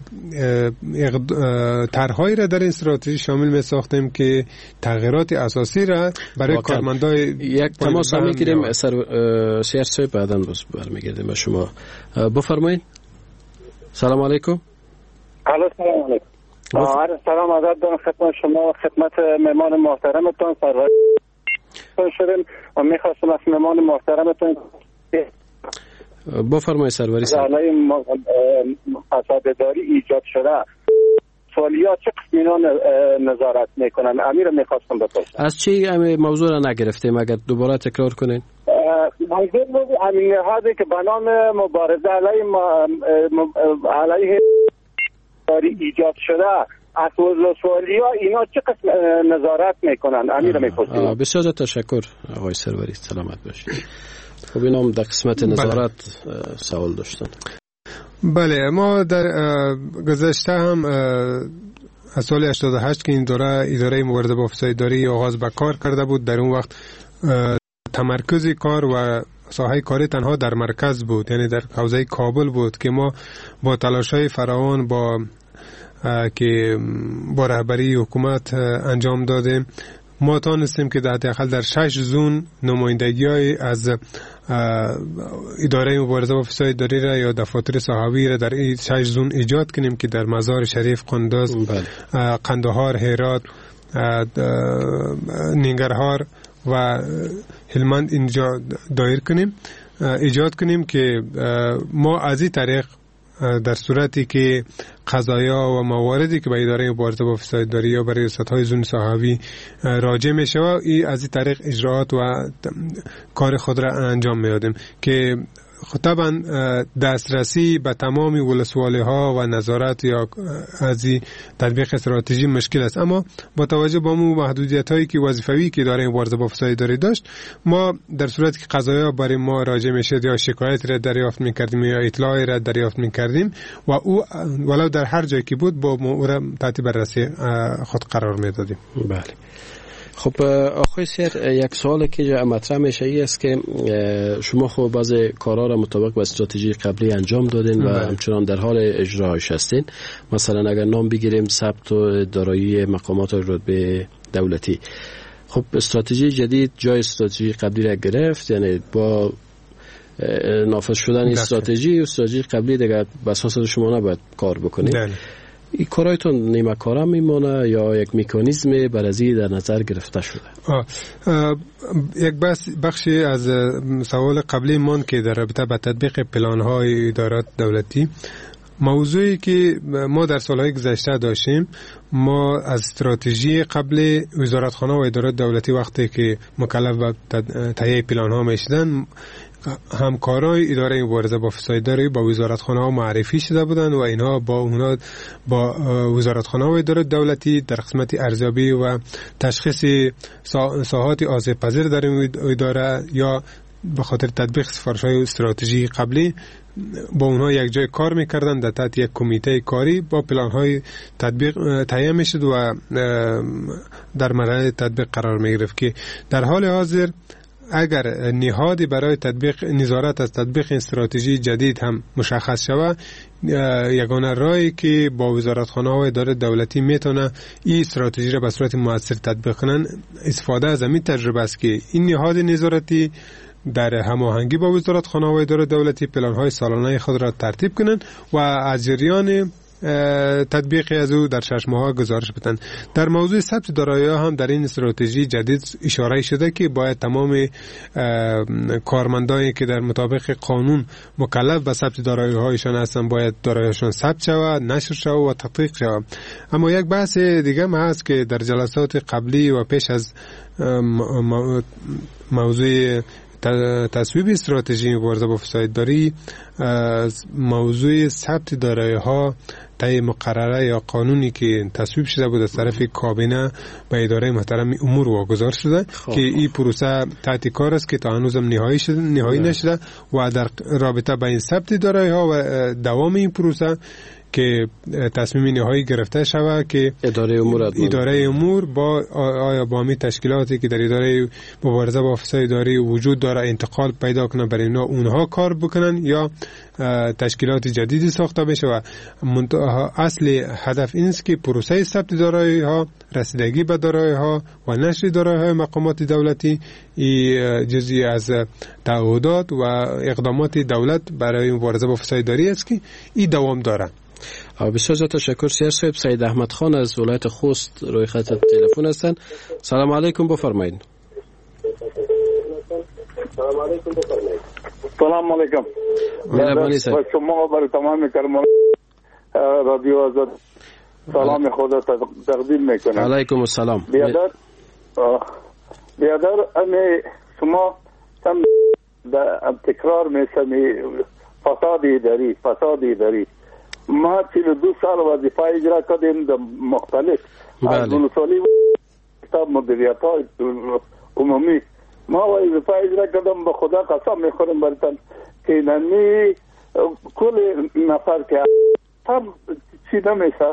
طرحهایی را در این استراتژی شامل می ساختیم که تغییرات اساسی را برای کارمندای یک تماس هم میگیریم. سیاسی بعداً باز برمیگردیم به شما. بفرمایید. سلام علیکم. الو سلام علیکم. آره سلام عزت دارم خدمت شما، خدمت مهمان محترمتون سرور شدیم و میخواستم از مهمان محترمتون بفرمایید سروری صاحب. علی فسادداری ایجاد شده سوالیات چه قسمی نظارت میکنن؟ امیر میخواستم بپرسم از چی موضوع را نگرفتیم؟ اگر دوباره تکرار کنین. موضوع امیر هادی که به نام مبارزه علیه علیه داری ایجاد شده از وزلسوالی ها اینا چه قسم نظارت میکنن؟ امیر میپرسیم. بسیار تشکر آقای سروری، سلامت باشید. خب اینا هم در قسمت نظارت بله. سوال داشتن. بله ما در گذشته هم از سال هشتاد و هشت که این دوره اداره مبارزه با فساد اداری آغاز به کار کرده بود، در اون وقت تمرکز کار و ساحه کاری تنها در مرکز بود، یعنی در حوزه کابل بود که ما با تلاش‌های فراوان با که با رهبری حکومت انجام دادیم ما تانستیم که در حداقل در شش زون نمایندگی‌های از اداره مبارزه با فساد اداری را یا دفاتر صحابی را در این شش زون ایجاد کنیم که در مزار شریف، قندوز، قندهار، هرات، ننگرهار و هلمند اینجا دایر کنیم، ایجاد کنیم که ما از این طریق در صورتی که قضایا و مواردی که به اداره مبارزه با فساد اداری یا برای ریاست‌های زون صحابی راجع میشه و این از این طریق اجراات و کار خود را انجام میدادیم که طبعا دسترسی به تمام ولسوالی ها و نظارت یا از این تطبیق استراتژی مشکل است، اما با توجه به اون محدودیت هایی که وظیفوی که اداره مبارزه با فساد اداری داشت ما در صورتی که قضایا برای ما راجع میشد یا شکایت را دریافت میکردیم یا اطلاعی را دریافت میکردیم و او ولو در هر جایی که بود با او را تحت بررسی خود قرار میدادیم. بله. خب آقای سیر، یک سوال که مطرح میشه ای است که شما خب بعض کارها را مطابق با استراتژی قبلی انجام دادین و همچنان در حال اجراش هستین. مثلا اگر نام بگیریم ثبت و دارایی مقامات رتبه دولتی، خب استراتژی جدید جای استراتژی قبلی را گرفت، یعنی با نافذ شدن استراتژی استراتژی قبلی دیگه به اساس شما نباید کار بکنید. این کارایتون نیمه کاره میمونه یا یک مکانیزم برازی در نظر گرفته شده؟ آه. آه. یک بس بخشی از سوال قبلی من که در رابطه با تطبیق پلان‌های ادارات دولتی، موضوعی که ما در سالهای گذشته داشتیم، ما از استراتژی قبل وزارتخانه و ادارات دولتی وقتی که مکلف به تهیه پلان‌ها میشدن، همکارای اداره مبارزه با فساد اداری با وزارتخانه ها معرفی شده بودند و اینها با اونها با وزارتخانه و اداره دولتی در قسمت ارزیابی و تشخیص ساحات آسیب پذیر در اداره یا به خاطر تطبیق سفارش‌های استراتژی قبلی با اونها یک جای کار میکردن در تحت یک کمیته کاری با پلان‌های تطبیق تهیه میشد و در مرحله تطبیق قرار میگرفت که در حال حاضر اگر نهادی برای تطبیق نظارت از تطبیق استراتژی جدید هم مشخص شود، یگانه راهی که با وزارتخانه های اداره دولتی میتونه این استراتژی را به صورت مؤثر تطبیق کنن استفاده از این تجربه است که این نهاد نظارتی در هماهنگی با وزارتخانه های اداره دولتی پلان های سالانه خود را ترتیب کنند و از جریان تطبیق از او در شش ماه گزارش بدن. در موضوع ثبت دارایی‌ها هم در این استراتژی جدید اشاره شده که باید تمام کارمندانی که در مطابق قانون مکلف به ثبت دارایی‌هایشان هستند باید دارایی‌هاشون ثبت شود، نشر شود و تطبیق شود. اما یک بحث دیگه هم هست که در جلسات قبلی و پیش از موضوع تصویب استراتژی مبارزه با فسادداری موضوع ثبت دارایی‌ها طی مقرره یا قانونی که تصویب شده بود از طرف کابینه به اداره محترم امور واگذار شده خواه. که این پروسه تحت کار است که تا هنوزم نهایی شده نهایی نشده و در رابطه با این ثبت دارایی‌ها و دوام این پروسه که تصمیم نهایی گرفته شود که اداره امور اداره امور با آیا با می تشکیلاتی که در اداره مبارزه با فساد اداری وجود داره انتقال پیدا کنه برای اینا اونها کار بکنن یا تشکیلات جدیدی ساخته بشه و اصل هدف این است که پروسه ثبت دارایی‌ها، رسیدگی به دارایی‌ها و نشر دارایی‌های مقامات دولتی ای جزئی از تعهدات و اقدامات دولت برای مبارزه با فساد اداری است که این دوام داره. بسیار زیاد تشکر. سیار صاحب سید احمد خان از ولایت خوست روی خط تلفن هستند. سلام علیکم، بفرمایید. سلام علیکم بفرمایید. سلام علیکم. مهربانی صاحب. شما برای تمام کارمندان رادیو آزاد سلام خدا تقدیم میکنم. علیکم السلام. بیادر بیادر امی شما هم تکرار میسمی فساد اداری فساد اداری ما چهل و دو سال وظیفه اجرا کردیم در مختلف از ولسوالی کتاب مدیریت های عمومی ما وظیفه اجرا کردم به خدا قسم میخورم برتن که نمی کل نفر که سر چی نمیشه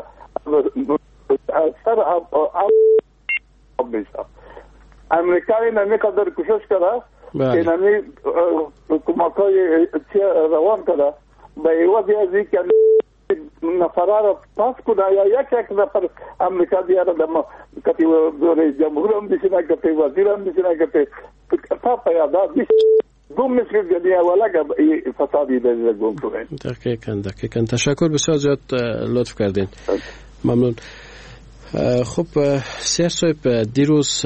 سر آب میشه امریکایی نمی قدر کوشش کرده که نمی کمک های روان کرده به ایوازی از این که نفره را پاس کنه یا یک یک نفر امریکا دیاره دما کتی رئیس جمهور هم بشینه کتی وزیر هم بشینه کتی تا پیاده بیش دوم مثل جدیه ولا فسادی در گم کنه. دقیقاً دقیقاً تشکر بسیار زیاد لطف کردین. ممنون. خب سیار صاحب دیروز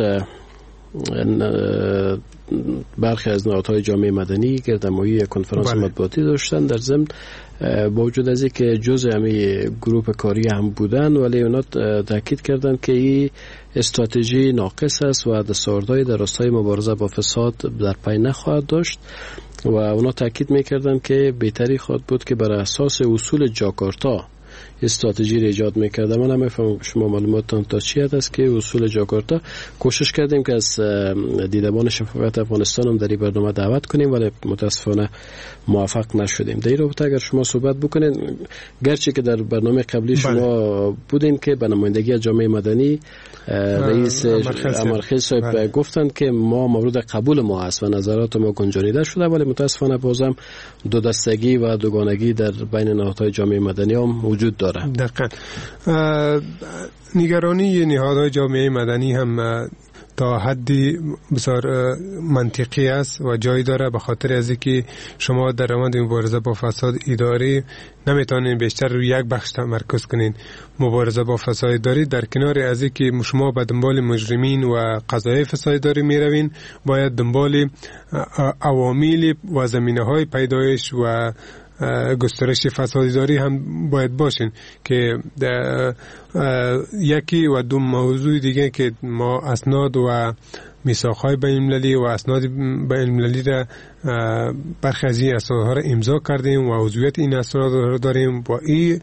برخی از نهادهای جامعه مدنی گردهمایی کنفرانس مطبوعاتی داشتن در ضمن با وجود از اینکه جزء همین گروه کاری هم بودن ولی اونا تاکید کردن که این استراتژی ناقص است و دستاوردهای در راستای مبارزه با فساد در پی نخواهد داشت و اونا تاکید میکردن که بهتری خواهد بود که بر اساس اصول جاکارتا استراتژی را ایجاد میکرده. من هم میفهمم شما معلوماتتان تا چی است که اصول جاکارتا کوشش کردیم که از دیدبان شفافیت افغانستان هم در این برنامه دعوت کنیم ولی متاسفانه موفق نشدیم. در این رابطه اگر شما صحبت بکنین گرچه که در برنامه قبلی شما بودین که به نمایندگی جامعه مدنی رئیس امرخیل صاحب گفتند که ما مورد قبول ما است و نظرات ما گنجانیده شده ولی متاسفانه بازم دو دستگی و دوگانگی در بین نهادهای جامعه مدنی هم وجود داره. دقیقاً نگرانی نهادهای جامعه مدنی هم تا حدی بسیار منطقی است و جای داره به خاطر از اینکه شما در روند مبارزه با فساد اداری نمیتونین بیشتر روی یک بخش تمرکز کنین. مبارزه با فساد اداری در کنار از اینکه شما به دنبال مجرمین و قضایای فساد اداری میروین باید دنبال عوامل و زمینه‌های پیدایش و گسترش فسادداری هم باید باشین که یکی و دو موضوع دیگه که ما اسناد و میثاق‌های بین‌المللی و اسناد بین‌المللی را برخی از این اسنادها را امضا کردیم و عضویت این اسناد را داریم و این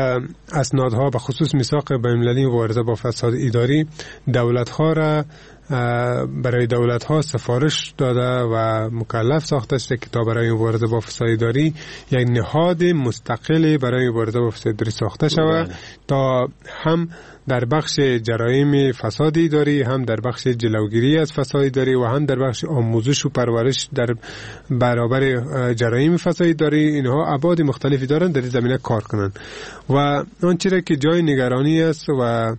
اسنادها به خصوص میثاق بین‌المللی مبارزه با فساد اداری دولت‌ها را برای دولت ها سفارش داده و مکلف ساخته شده که تا برای مبارزه با فساداری یک نهاد مستقل برای مبارزه با فساداری ساخته شود تا هم در بخش جرایم فساد اداری، هم در بخش جلوگیری از فساد اداری و هم در بخش آموزش و پرورش در برابر جرایم فساد اداری، اینها ابعاد مختلفی دارند در این زمینه کار کنند. و آنچه که جای نگرانی است و اه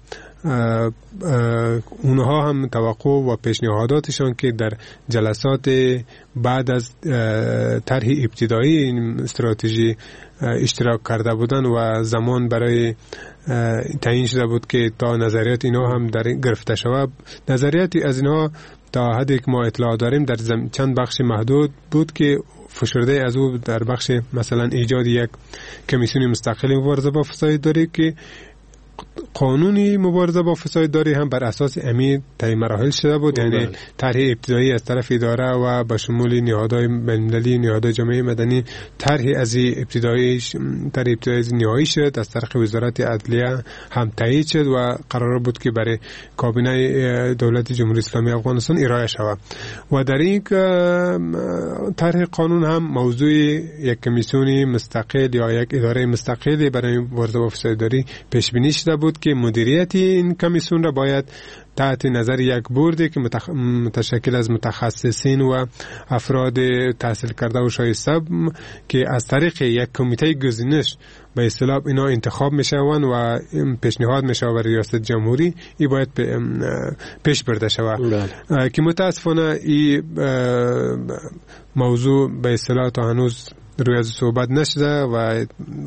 اه اونها هم توقع و پیشنهاداتشان که در جلسات بعد از طرح ابتدایی این استراتژی اشتراک کرده بودن و زمان برای تعیین شده بود که تا نظریات اینا هم در گرفته شود. نظریاتی از اینا تا حدی که ما اطلاع داریم در چند بخش محدود بود که فشرده از او در بخش مثلا ایجاد یک کمیسیون مستقل مبارزه با فساد داری که قانونی مبارزه با فساد داری هم بر اساس امی طی مراحل شده بود، یعنی طرح ابتدایی از طرف اداره و با شمول نهادهای بین‌المللی، نهادهای جامعه مدنی، طرح از ابتدایی طرح ابتدایی نهایی شد از طرف وزارت عدلیه هم تایید شد و قرار بود که برای کابینه دولت جمهوری اسلامی افغانستان ارائه شود. و در این طرح قانون هم موضوع یک کمیسیون مستقل یا یک اداره مستقل برای مبارزه با فساد داری پیش بینی شده بود که مدیریت این کمیسیون را باید تحت نظر یک بوردی که متخ... متشکل از متخصصین و افراد تحصیل کرده و شایسته که از طریق یک کمیته گزینش به اصطلاح اینا انتخاب میشوند و پیشنهاد میشه بر ریاست جمهوری، این باید پیش برده شود که متاسفانه این موضوع به اصطلاح تا هنوز روی از صحبت نشده و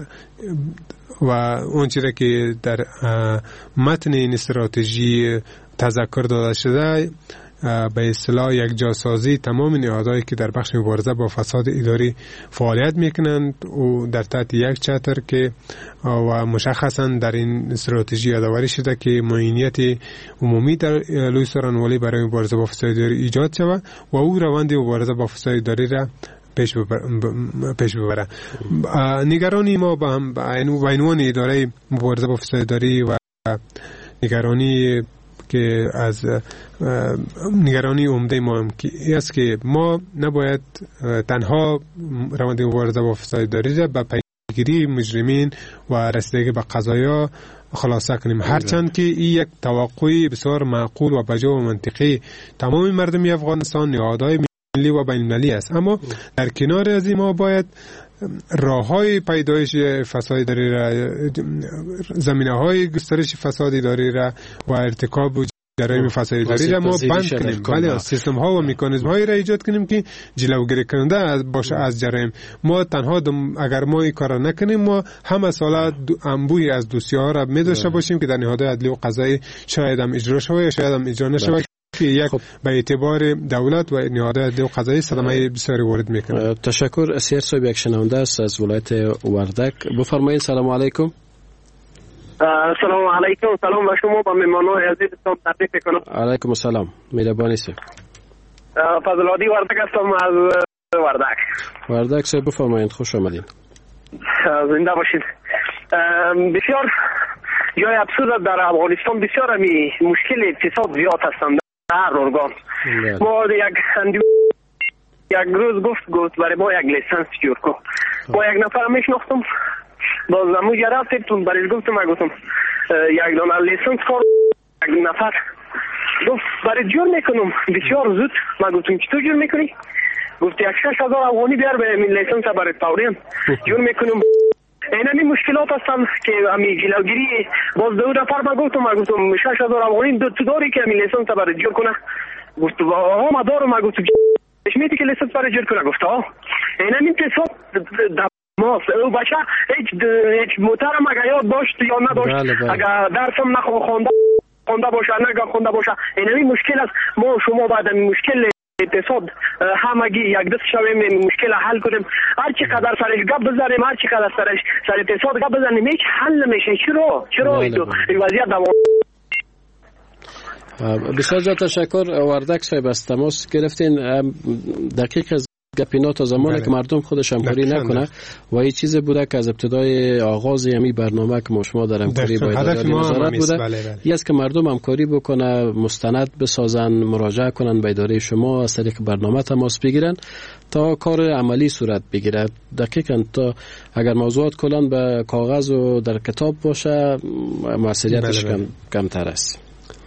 و اون چیزی که در متن این استراتژی تذکر داده شده به اصطلاح یک جاسازی تمام نهادهایی که در بخش مبارزه با فساد اداری فعالیت میکنند و در تحت یک چتر که و مشخصا در این استراتژی یادآوری شده که معینیت عمومی در لوی سرانوالی برای مبارزه با فساد اداری ایجاد شود و او روند مبارزه با فساد اداری را پیش پیش ببره. نگرانی ما با هم با عنوان اداره مبارزه با فساد اداری و نگرانی که از نگرانی عمده ما هم که است که ما نباید تنها روند مبارزه با فساد اداری را به پیگیری مجرمین و رسیدگی به قضایا خلاصه کنیم، هرچند که این یک توقعی بسیار معقول و بجا و منطقی تمام مردم افغانستان، نهادهای ملی و بین‌المللی است. اما در کنار از این ما باید راه‌های پیدایش فساد اداری را، زمینه‌های گسترش فساد اداری را و ارتکاب جرایم فساد اداری را ما بند کنیم، ولی سیستم‌ها و مکانیزم‌هایی را ایجاد کنیم که جلوگیری کننده باشه از جرایم. ما تنها اگر ما این کار نکنیم ما هم سالا انبوهی از دوسیه‌ها را می‌داشته باشیم که در نهادهای عدلی و قضایی شاید هم اجرا شود یا شاید هم اجرا نشود که یک خب. به اعتبار دولت و نهادهای عدلی و قضایی صدمه بسیاری وارد میکنه. تشکر. اسیر صاحب یک شنونده است از ولایت وردک. بفرمایید. سلام علیکم. سلام علیکم. سلام به شما و مهمانان عزیزتان تبریک میکنم. علیکم السلام. مهربانی سید. فضل عادی وردک هستم از وردک. وردک صاحب بفرمایید. خوش آمدید. زنده باشید. بسیار جای افسوس در افغانستان بسیار می مشکل اقتصاد زیاد هستند در هر ارگان. ما یک اندیو یک روز گفت گفت برای ما یک لیسانس جور کن. با یک نفر میشناختم باز امو جرات تون برای گفتم ما گفتم یک دانه لیسانس کار یک نفر گفت برای جور میکنم بسیار زود. ما گفتم چطور جور میکنی؟ گفت یک شش هزار افغانی بیار به من لیسانس برای فوری جور میکنم. این همین مشکلات هستن که همین جلوگیری باز دو نفر ما گفتم ما گفتم شش هزار افغانی دو تو داری که همین لیسانس برای جور کنه. گفت آها ما دارم. ما گفتم میتی که لیسانس برای جور کنه. گفت آها این همین تصاد ماست. او بچه هیچ هیچ موترم اگر یاد داشت یا نداشت اگر درسم نخونده خونده باشه نگه خونده باشه این همین مشکل است. ما شما بعد همین مشکل اقتصاد همگی یک دست شویم این مشکل حل کنیم. هر چی قدر سرش گپ بزنیم هر چی قدر سرش سر اقتصاد گپ بزنیم هیچ حل نمیشه. چرا چرا این وضعیت دوام. بسیار زیاد تشکر. وردک صاحب از تماس گرفتین. دقیق از گپینا تا زمانی که مردم خودش همکاری نکنه و این چیز بوده که از ابتدای آغاز همین برنامه که ما شما در همکاری با اداره نظارت بوده این است که مردم همکاری بکنه، مستند بسازن، مراجعه کنن به اداره شما، از طریق برنامه تماس بگیرن تا کار عملی صورت بگیرد. دقیقاً تا اگر موضوعات کلان به کاغذ و در کتاب باشه موثریتش کم کمتر است.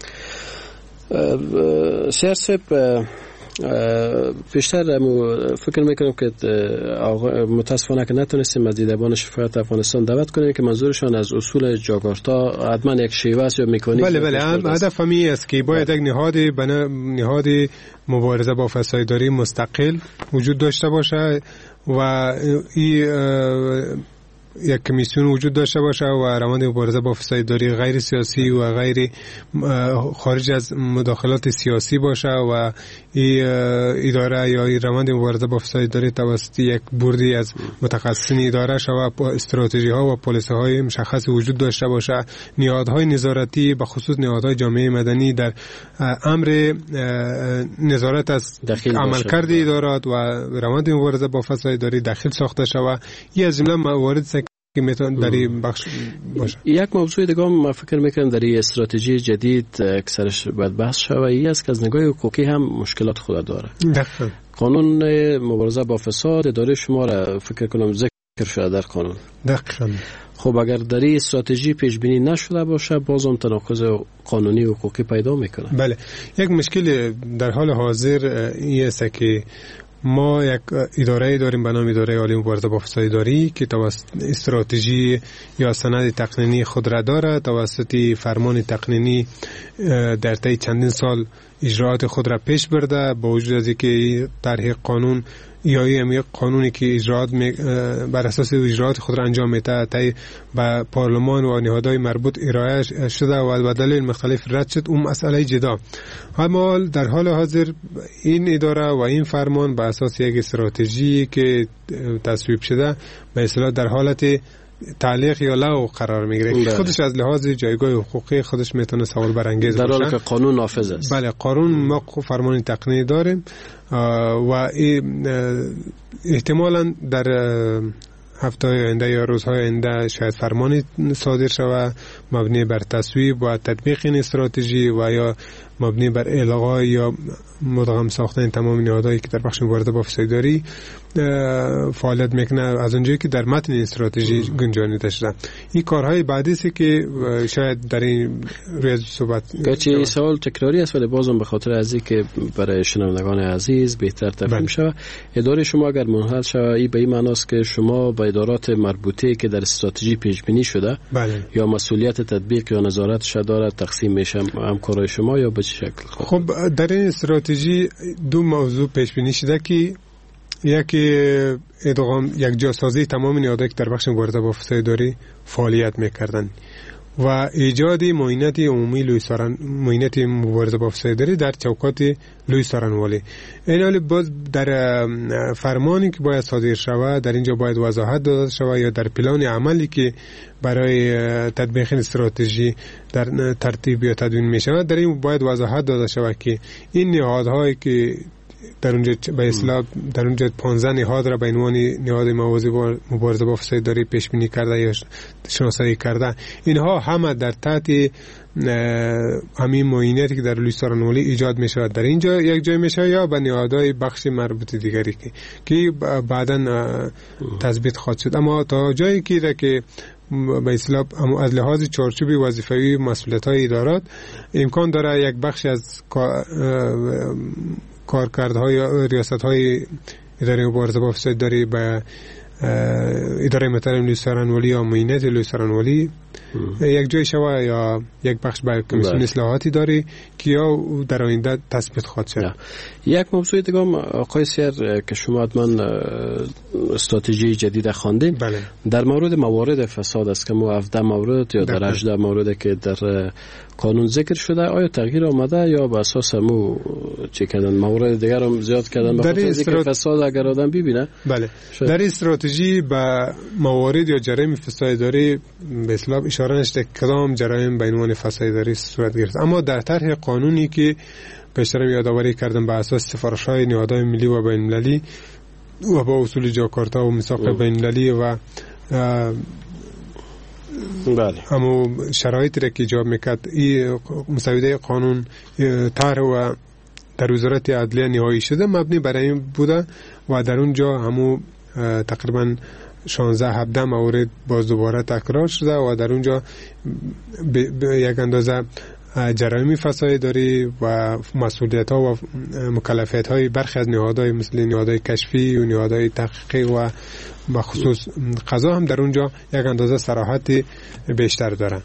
شهر صاحب پیشتر فکر میکنم که متاسفانه که نتونستیم از دیدبان شفاعت افغانستان دعوت کنیم که منظورشان از اصول جاکارتا حتما یک شیوه است یا میکنیم. بله بله هدف همی است که باید یک نهاد نهاد مبارزه با فسادداری مستقل وجود داشته باشه و این یک کمیسیون وجود داشته باشه و روند مبارزه با فسادداری غیر سیاسی و غیر خارج از مداخلات سیاسی باشه و این اداره یا این روند مبارزه با فسادداری توسط یک بوردی از متخصصین اداره شود، استراتژی ها و پالیسی های مشخص وجود داشته باشه، نهادهای نظارتی به خصوص نهادهای جامعه مدنی در امر نظارت از عملکرد ادارات و روند مبارزه با فسادداری داخل ساخته شود. این از جمله موارد که میتونه در این بخش باشه. یک موضوع دیگه من فکر میکنم در این استراتژی جدید که سرش باید بحث شود این است که از نگاه حقوقی هم مشکلات خود داره. دقیقاً قانون مبارزه با فساد اداره شما را فکر کنم ذکر شده در قانون. دقیقاً. خب اگر در این استراتژی پیش بینی نشده باشه باز هم تناقض قانونی و حقوقی پیدا میکنه. بله یک مشکل در حال حاضر این است که ما یک اداره داریم به نام اداره عالی مبارزه با فسادداری که توسط استراتژی یا سند تقنینی خود را دارد، توسط فرمان تقنینی در طی چندین سال اجراعات خود را پیش برده با وجود از اینکه طرح قانون یا یک قانونی که اجراعات بر اساس اجراعات خود را انجام میده طی به پارلمان و نهادهای مربوط ارائه شده و به دلایل مختلف رد شد، اون مسئله جدا. اما در حال حاضر این اداره و این فرمان به اساس یک استراتژی که تصویب شده به اصطلاح در حالت تعلیق یا لغو قرار میگیره که خودش از لحاظ جایگاه حقوقی خودش میتونه سوال برانگیز باشه، در حالی که قانون نافذ است. بله قانون ما فرمان تقنینی داریم و احتمالاً در هفته آینده یا روزهای آینده شاید فرمانی صادر شود مبنی بر تصویب و تطبیق این استراتژی و یا مبنی بر الغای یا مدغم ساختن تمام نهادهایی که در بخش مبارزه با فسادداری فعالیت میکنه از اونجایی که در متن استراتژی گنجانیده شده. این کارهای بعدی است که شاید در این روی صحبت گرچه سوال تکراری است ولی بازم به خاطر از اینکه برای شنوندگان عزیز بهتر تفهیم شود، اداره شما اگر منحل شود این به این معنی است که شما با ادارات مربوطه که در استراتژی پیش بینی شده بله. یا مسئولیت تطبیق یا نظارتش داره تقسیم میشه همکارای شما یا به چه شکل؟ خب در این استراتژی دو موضوع پیش بینی شده که یکی ادغام یک جاسازی تمام نهادهایی که در بخش مبارزه با فسادداری فعالیت میکردن و ایجاد معاینت عمومی لوی سارن معاینت مبارزه با فسادداری در چوکات لوی سارنوالی. این حالی باز در فرمانی که باید صادر شود در اینجا باید وضاحت داده شود یا در پلان عملی که برای تطبیق استراتژی در ترتیب یا تدوین می شود در این باید وضاحت داده شود که این نهادهایی که در اونجا به اصطلاح در اونجا پانزده نهاد را به عنوان نهاد مبارزه با فسادداری پیش بینی کرده یا شناسایی کرده، اینها همه در تحت همین معایناتی که در لوی سارنوالی ایجاد می شود در اینجا یک جای می شود یا به نهادهای بخش مربوط دیگری که که بعداً تثبیت خواهد شد. اما تا جایی که که به اصطلاح از لحاظ چارچوبی وظیفه‌ای مسئولیت‌های ادارات امکان داره یک بخش از کارکردهای ریاست‌های اداره مبارزه با فسادداری به اداره محترم لوی سارنوالی یا معاینات لوی سارنوالی یک جای شوه یا یک بخش به کمیسیون اصلاحاتی داری که یا در آینده تثبیت خواهد شد. یک موضوع دیگه آقای سیر که شما حتما استراتژی جدید خواندین بله. در مورد موارد فساد است که مو هفده مورد یا در هجده مورد که در قانون ذکر شده آیا تغییر آمده یا به اساس مو چه کردن مورد دیگر هم زیاد کردن به خاطر اینکه استرات... فساد اگر آدم ببینه بله شاید. در استراتژی به موارد یا جرایم فسادداری به اصطلاح اشاره نشده کدام جرایم به عنوان فسادداری صورت گرفت، اما در طرح قانونی که پیشتر یادآوری کردم به اساس سفارش‌های نهادهای ملی و بین‌المللی و با اصول جاکارتا و میثاق بین‌المللی و بله اما شرایطی را که ایجاب میکرد این مسوده قانون طرح و در وزارت عدلیه نهایی شده مبنی برای این بوده و در اونجا همو تقریبا شانزده هفده مورد باز دوباره تکرار شده و در اونجا یک اندازه جرائم فساد داری و مسئولیت ها و مکلفیت های برخی از نهادهای مثل نهادهای کشفی و نهادهای تحقیقی و بخصوص قضا هم در اونجا یک اندازه صراحت بیشتر دارن.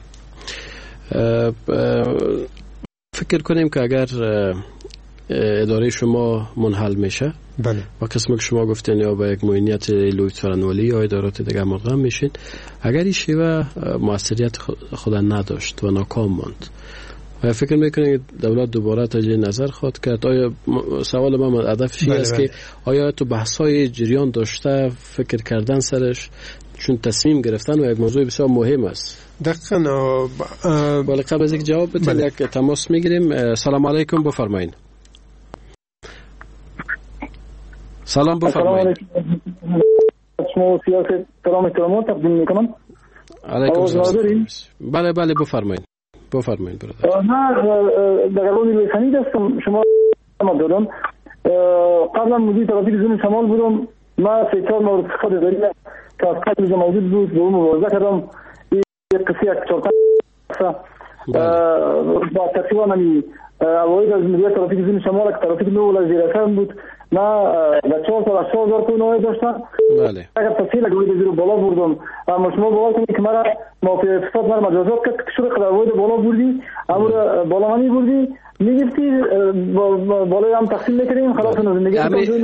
فکر کنیم که اگر اداره شما منحل میشه بله و قسم که شما گفتین یا با یک معینیت لویت فرنولی یا ادارات دیگه مدغم میشین، اگر این شیوه موثریت خود نداشت و ناکام ماند و فکر میکنید دولت دوباره تجدید نظر خواهد کرد؟ آیا سوال من هدفش این است که آیا تو بحث‌های جریان داشته فکر کردن سرش، چون تصمیم گرفتن و یک موضوع بسیار مهم است. دقیقاً. ولی قبل از یک جواب بدید یک تماس میگیریم. سلام علیکم، بفرمایید. سلام بفرمایید. شما سیاست سلام احترام تقدیم میکنم. علیکم سلام. بله بله بفرمایید. بفرمایید برادر. نه در قانون لسانی هستم. شما ما دارم قبلا مدیر ترافیک زون شمال بودم. ما سه چهار مورد استفاده داریم که از قبل موجود بود به اون مبارزه کردم. یک قصه یک چهار پنج با تقریبا نمی اوایل از مدیر ترافیک زون شمال که ترافیک نو ولی زیرسان بود. ما در چهار سال از چهار هزار نوعی داشتم. بله. اگر تفصیل اگر زیر بالا بردم اما شما باور کنید که مرا موافق اقتصاد مرا مجازات کرد که شروع قدر باید بالا بردی اما بالا همی بردی میگفتی بالای هم تقسیم میکنیم خلاص نزدیگی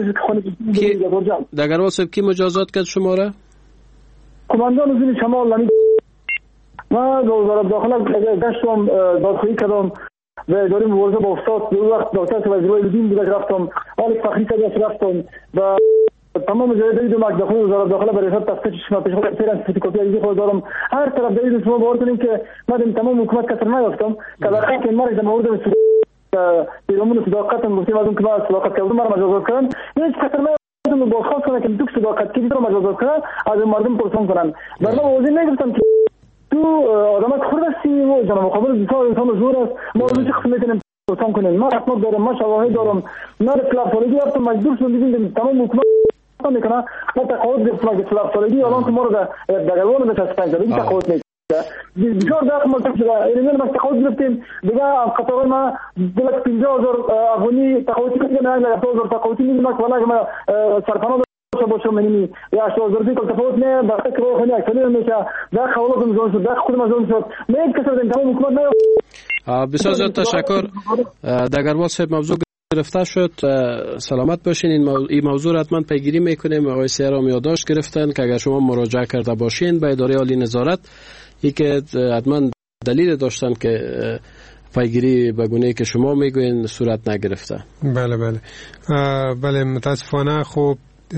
در گروه صاحب کی مجازات کرد شما را؟ کماندان زیر شمال نمی ما وزارت داخله گشتم دادخواهی کردم و اداره مبارزه با افساد به وقت دکتر وزیرای دین بود رفتم آل فخری سید رفتم و تمام جریده دو مک داخل وزارت داخله برای حساب تفتیش شما پیش خود سیران فوتوکوپی از خود دارم هر طرف دارید شما باور کنید که من تمام حکومت کسر نیافتم که در حق مرگ در مورد پیرامون صداقتم گفتیم از اون که ما صداقت کردم مرا مجازات کردن هیچ کسر نیافتم با خاص کنه که تو صداقت کردی رو مجازات کنن از مردم پرسان کنن در ما واضح نگفتم که تو آدمات خرد هستی و جناب مخابر بسیار انسان زور است ما روی چه قسم میتونیم پرسان کنیم ما اسناد دارم ما شواهد دارم ما خلاف سالگی رفتم مجبور شدم دیدیم تمام حکومت میکنه ما تقاعد گرفتم که خلاف سالگی الان که ما رو در گروان به تصفیه کرد این تقاعد میکنه بسیار داخل ملتق شده ایرانی ما تقاعد گرفتیم دیگه قطار ما دلت پنجاه هزار افغانی تقاعدی میگن نه نه هزار تقاعدی میگن ما ولی ما سرپناه باشم منی یا اشتباه زردی کل تفاوت نه بحث که خونی اکثری میشه در خواهد مزون شد در خود مزون شد نه کسر دن تمام حکومت نه. بسیار زیاد تشکر. دگربال صاحب موضوع گرفته شد. سلامت باشین. این, مو... این موضوع حتما پیگیری میکنیم. آقای سیرام یادداشت گرفتن که اگر شما مراجعه کرده باشین به اداره عالی نظارت ای که حتما دلیل داشتن که پیگیری به گونه‌ای که شما میگوین صورت نگرفته. بله بله بله متاسفانه خب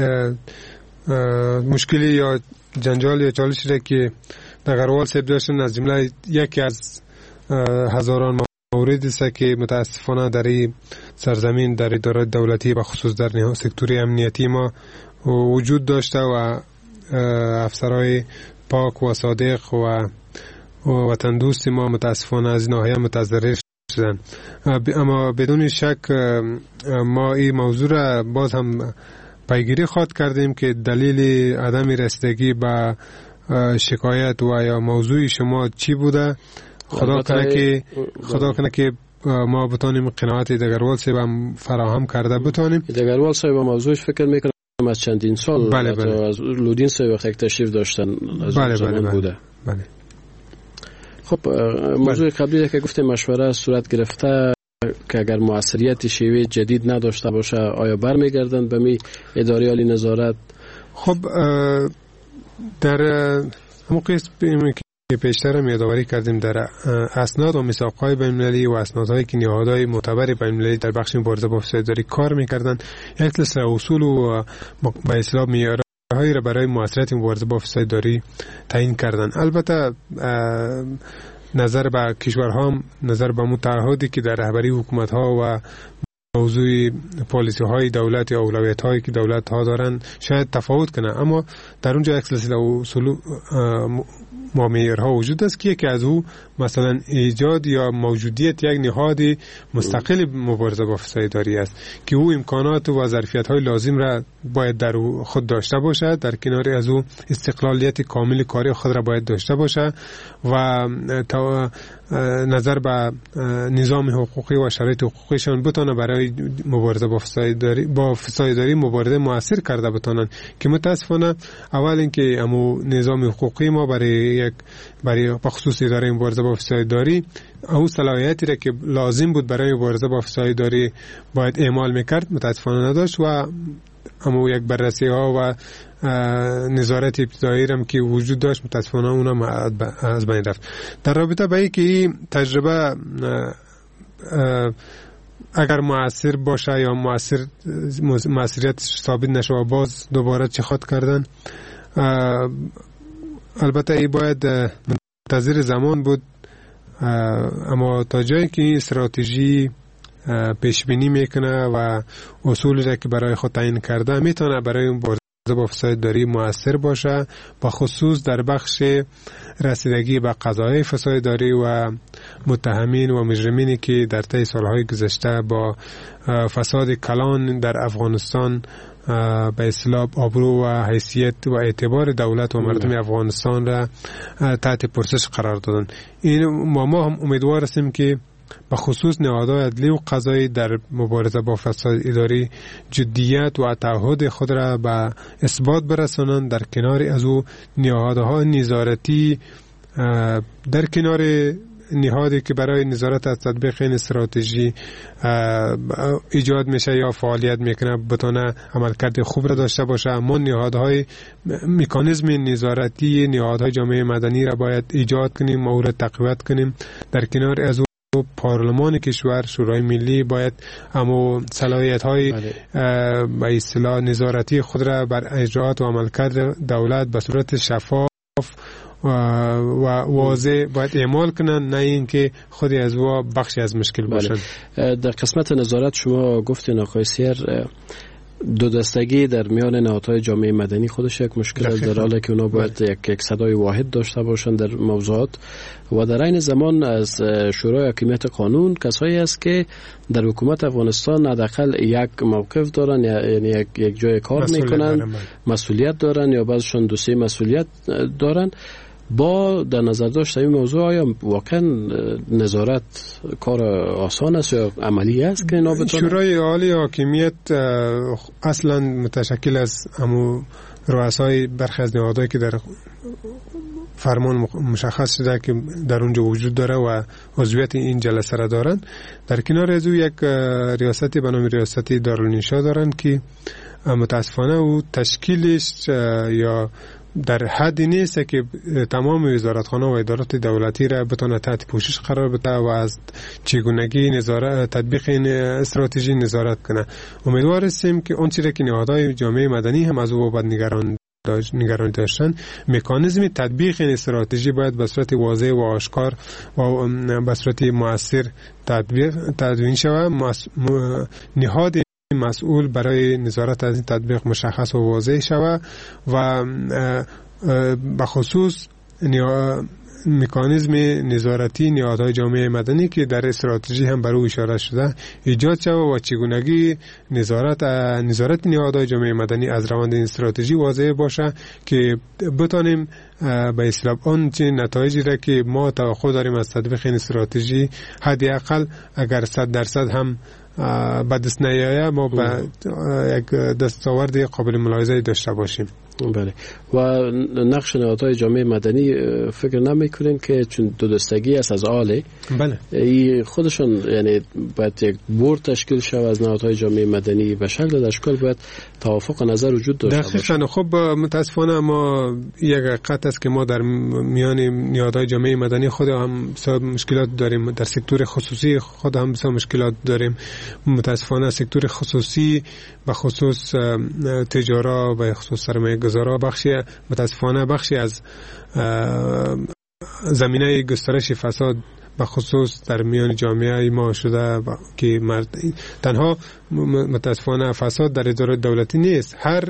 مشکلی یا جنجال یا چالشی را که دگروال صاحب داشتن از جمله یکی از هزاران موردی است که متاسفانه در این سرزمین در ادارات دولتی و خصوص در نهاد سکتور امنیتی ما وجود داشته و افسرهای پاک و صادق و وطن دوست ما متاسفانه از ناحیه متضرر شدن. اما بدون شک ما این موضوع را باز هم پیگیری خواهد کردیم که دلیل عدم رسیدگی به شکایت و یا موضوع شما چی بوده. خدا کنه که خدا کنه که ما بتانیم قناعت دگروال صاحب هم فراهم کرده بتانیم. دگروال صاحب موضوعش فکر میکنم از چندین سال بله بله. از لودین صاحب وقتی تشریف داشتن از بله زمان بله بوده. بله. خب موضوع قبلی که گفتیم مشوره صورت گرفته که اگر موثریت شیوه جدید نداشته باشه آیا برمیگردن به می اداره عالی نظارت؟ خب در همون قسم که پیشتر هم یادآوری کردیم در اسناد و میثاق‌های بین‌المللی و اسنادهایی که نهادهای معتبر بین‌المللی در بخش مبارزه با فسادی کار می‌کردن یک سلسله اصول و به اصطلاح معیارهایی را برای موثریت مبارزه با فسادی تعیین کردن. البته نظر به کشورها نظر به متعهدی که در رهبری حکومت‌ها و موضوع پالیسی های دولت یا اولویت هایی که دولت ها دارن شاید تفاوت کنه، اما در اونجا یک سلسله اصول معیارها وجود است که یکی از او مثلا ایجاد یا موجودیت یک نهاد مستقل مبارزه با فساد اداری است که او امکانات و ظرفیت های لازم را باید در خود داشته باشد، در کنار از او استقلالیت کامل کاری خود را باید داشته باشد و نظر به نظام حقوقی و شرایط حقوقیشان بتونه برای مبارزه با فساد اداری با فساد اداری مبارزه موثر کرده بتونن که متاسفانه اول اینکه امو نظام حقوقی ما برای یک برای بخصوص اداره مبارزه با فساد اداری او صلاحیتی را که لازم بود برای مبارزه با فساد اداری باید اعمال میکرد متاسفانه نداشت و امو یک بررسی ها و نظارت ابتدایی هم که وجود داشت متاسفانه اونم از بین رفت. در رابطه با اینکه این تجربه اگر مؤثر باشه یا مؤثر مؤثریت ثابت نشه و باز دوباره چه خود کردن، البته این باید منتظر زمان بود، اما تا جایی که این استراتژی پیش بینی میکنه و اصولی را که برای خود تعیین کرده میتونه برای اون مبارزه با فساد اداری موثر باشه، با خصوص در بخش رسیدگی به قضایای فساد اداری و متهمین و مجرمینی که در طی سالهای گذشته با فساد کلان در افغانستان به اصطلاح آبرو و حیثیت و اعتبار دولت و مردم افغانستان را تحت پرسش قرار دادن. این ما, ما هم امیدوار هستیم که به خصوص نهادهای عدلی و قضایی در مبارزه با فساد اداری جدیت و تعهد خود را به اثبات برسانند، در کنار از او نهادهای نظارتی در کنار نهادی که برای نظارت از تطبیق این استراتژی ایجاد میشه یا فعالیت میکنه بتونه عملکرد خوب را داشته باشه، اما نهادهای مکانیزم نظارتی نهادهای جامعه مدنی را باید ایجاد کنیم و او را تقویت کنیم. در کنار از او پارلمان کشور شورای ملی باید اما صلاحیت های به اصطلاح نظارتی خود را بر اجراات و عملکرد دولت به صورت شفاف و واضح باید اعمال کنند، نه اینکه خودی از وا بخشی از مشکل باشند. در قسمت نظارت شما گفتین آقای سیر دو دستگی در میان نهادهای جامعه مدنی خودش یک مشکل است، در حالی که اونا باید یک, یک صدای واحد داشته باشند در موضوعات و در این زمان از شورای حاکمیت قانون کسایی است که در حکومت افغانستان حداقل یک موقف دارن، یعنی یک, یک جای کار میکنن، مسئولیت دارن یا بعضشون دو سه مسئولیت دارن. با در نظر داشت این موضوع آیا واقعا نظارت کار آسان است یا عملی است که اینا بتونه؟ شورای عالی حاکمیت اصلا متشکل از همو رؤسای برخی از نهادهایی که در فرمان مشخص شده که در اونجا وجود داره و عضویت این جلسه را دارن. در کنار از او یک ریاستی به نام ریاستی دارالانشا دارن که متاسفانه او تشکیلش یا در حدی نیست که تمام وزارتخانه و ادارات دولتی را بتونه تحت پوشش قرار بده و از چگونگی نظارت تطبیق این استراتژی نظارت کنه. امیدوار هستیم که اون چیزی که نهادهای جامعه مدنی هم از او بابت نگران نگرانی داشتن، مکانیزم تطبیق این استراتژی باید به صورت واضح و آشکار و به صورت مؤثر تطبیق تدوین شود. نهاد مسئول برای نظارت از این تطبیق مشخص و واضح شود و به خصوص مکانیزم نظارتی نهادهای جامعه مدنی که در استراتژی هم بر او اشاره شده ایجاد شود و چگونگی نظارت نظارت نهادهای جامعه مدنی از روند این استراتژی واضح باشه که بتانیم به اصطلاح آن چنین نتایجی را که ما توقع داریم از تطبیق این استراتژی حداقل اگر صد درصد هم به دست نیاید ما به یک دستاورد قابل ملاحظه داشته باشیم. بله. و نقش نهادهای جامعه مدنی فکر نمی‌کنین که چون دو دستگی است از آله، بله، خودشون یعنی باید یک بورد تشکیل شود از نهادهای جامعه مدنی به شکل در اشکال باید توافق نظر وجود داشته باشه. دقیقاً. خب متاسفانه ما یک حقیقت است که ما در میان نهادهای جامعه مدنی خود هم بسیار مشکلات داریم، در سکتور خصوصی خود هم بسیار مشکلات داریم. متاسفانه سکتور خصوصی به خصوص تجارت و خصوص سرمایه گذارا بخشی متاسفانه بخشی از زمینه گسترش فساد به خصوص در میان جامعه ما شده که مرد تنها متاسفانه فساد در اداره دولتی نیست، هر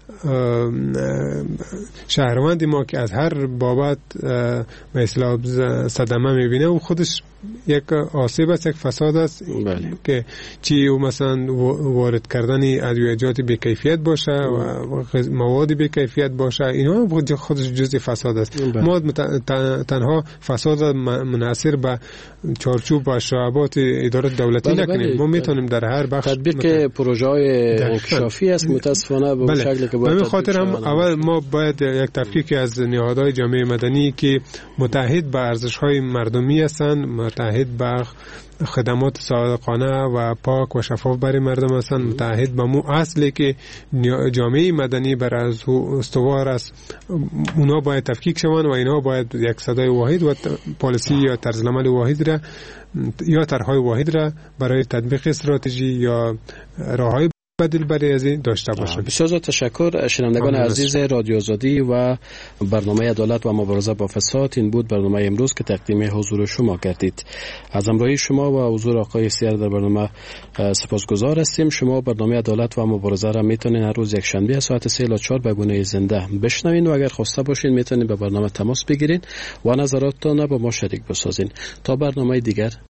شهروند ما که از هر بابت مثلا صدمه میبینه و خودش یک آسیب است، یک فساد است. بله. که چی او مثلا وارد کردن ادویه‌جات بی کیفیت باشه و مواد بی کیفیت باشه، اینا خودش جزء فساد است. بله. ما تنها فساد منحصر به چارچوب و شعبات اداره دولتی بله نکنیم. بله. ما میتونیم در هر بخش تطبیق مت... پروژه های انکشافی است متاسفانه به بله. شکلی که باید. به خاطر هم اول ما باید یک تفکیک از نهادهای جامعه مدنی که متحد به ارزش‌های مردمی هستند، متحد به خدمات صادقانه و پاک و شفاف برای مردم هستند، متحد به مو اصلی که جامعه مدنی بر از استوار است، اونا باید تفکیک شوند و اینا باید یک صدای واحد و پالیسی یا طرز عمل واحد را یا طرح‌های واحد را برای تطبیق استراتژی یا راههای بدیل برای از این داشته باشند. بسیار زیاد تشکر شنوندگان عزیز رادیو آزادی و برنامه عدالت و مبارزه با فساد. این بود برنامه امروز که تقدیم حضور شما کردید. از همراهی شما و حضور آقای سیر در برنامه سپاسگزار هستیم. شما برنامه عدالت و مبارزه را میتونین هر روز یک شنبه ساعت سه تا چهار به گونه زنده بشنوین و اگر خواسته باشین میتونین به برنامه تماس بگیرین و نظراتتان با ما شریک بسازین. تا برنامه دیگر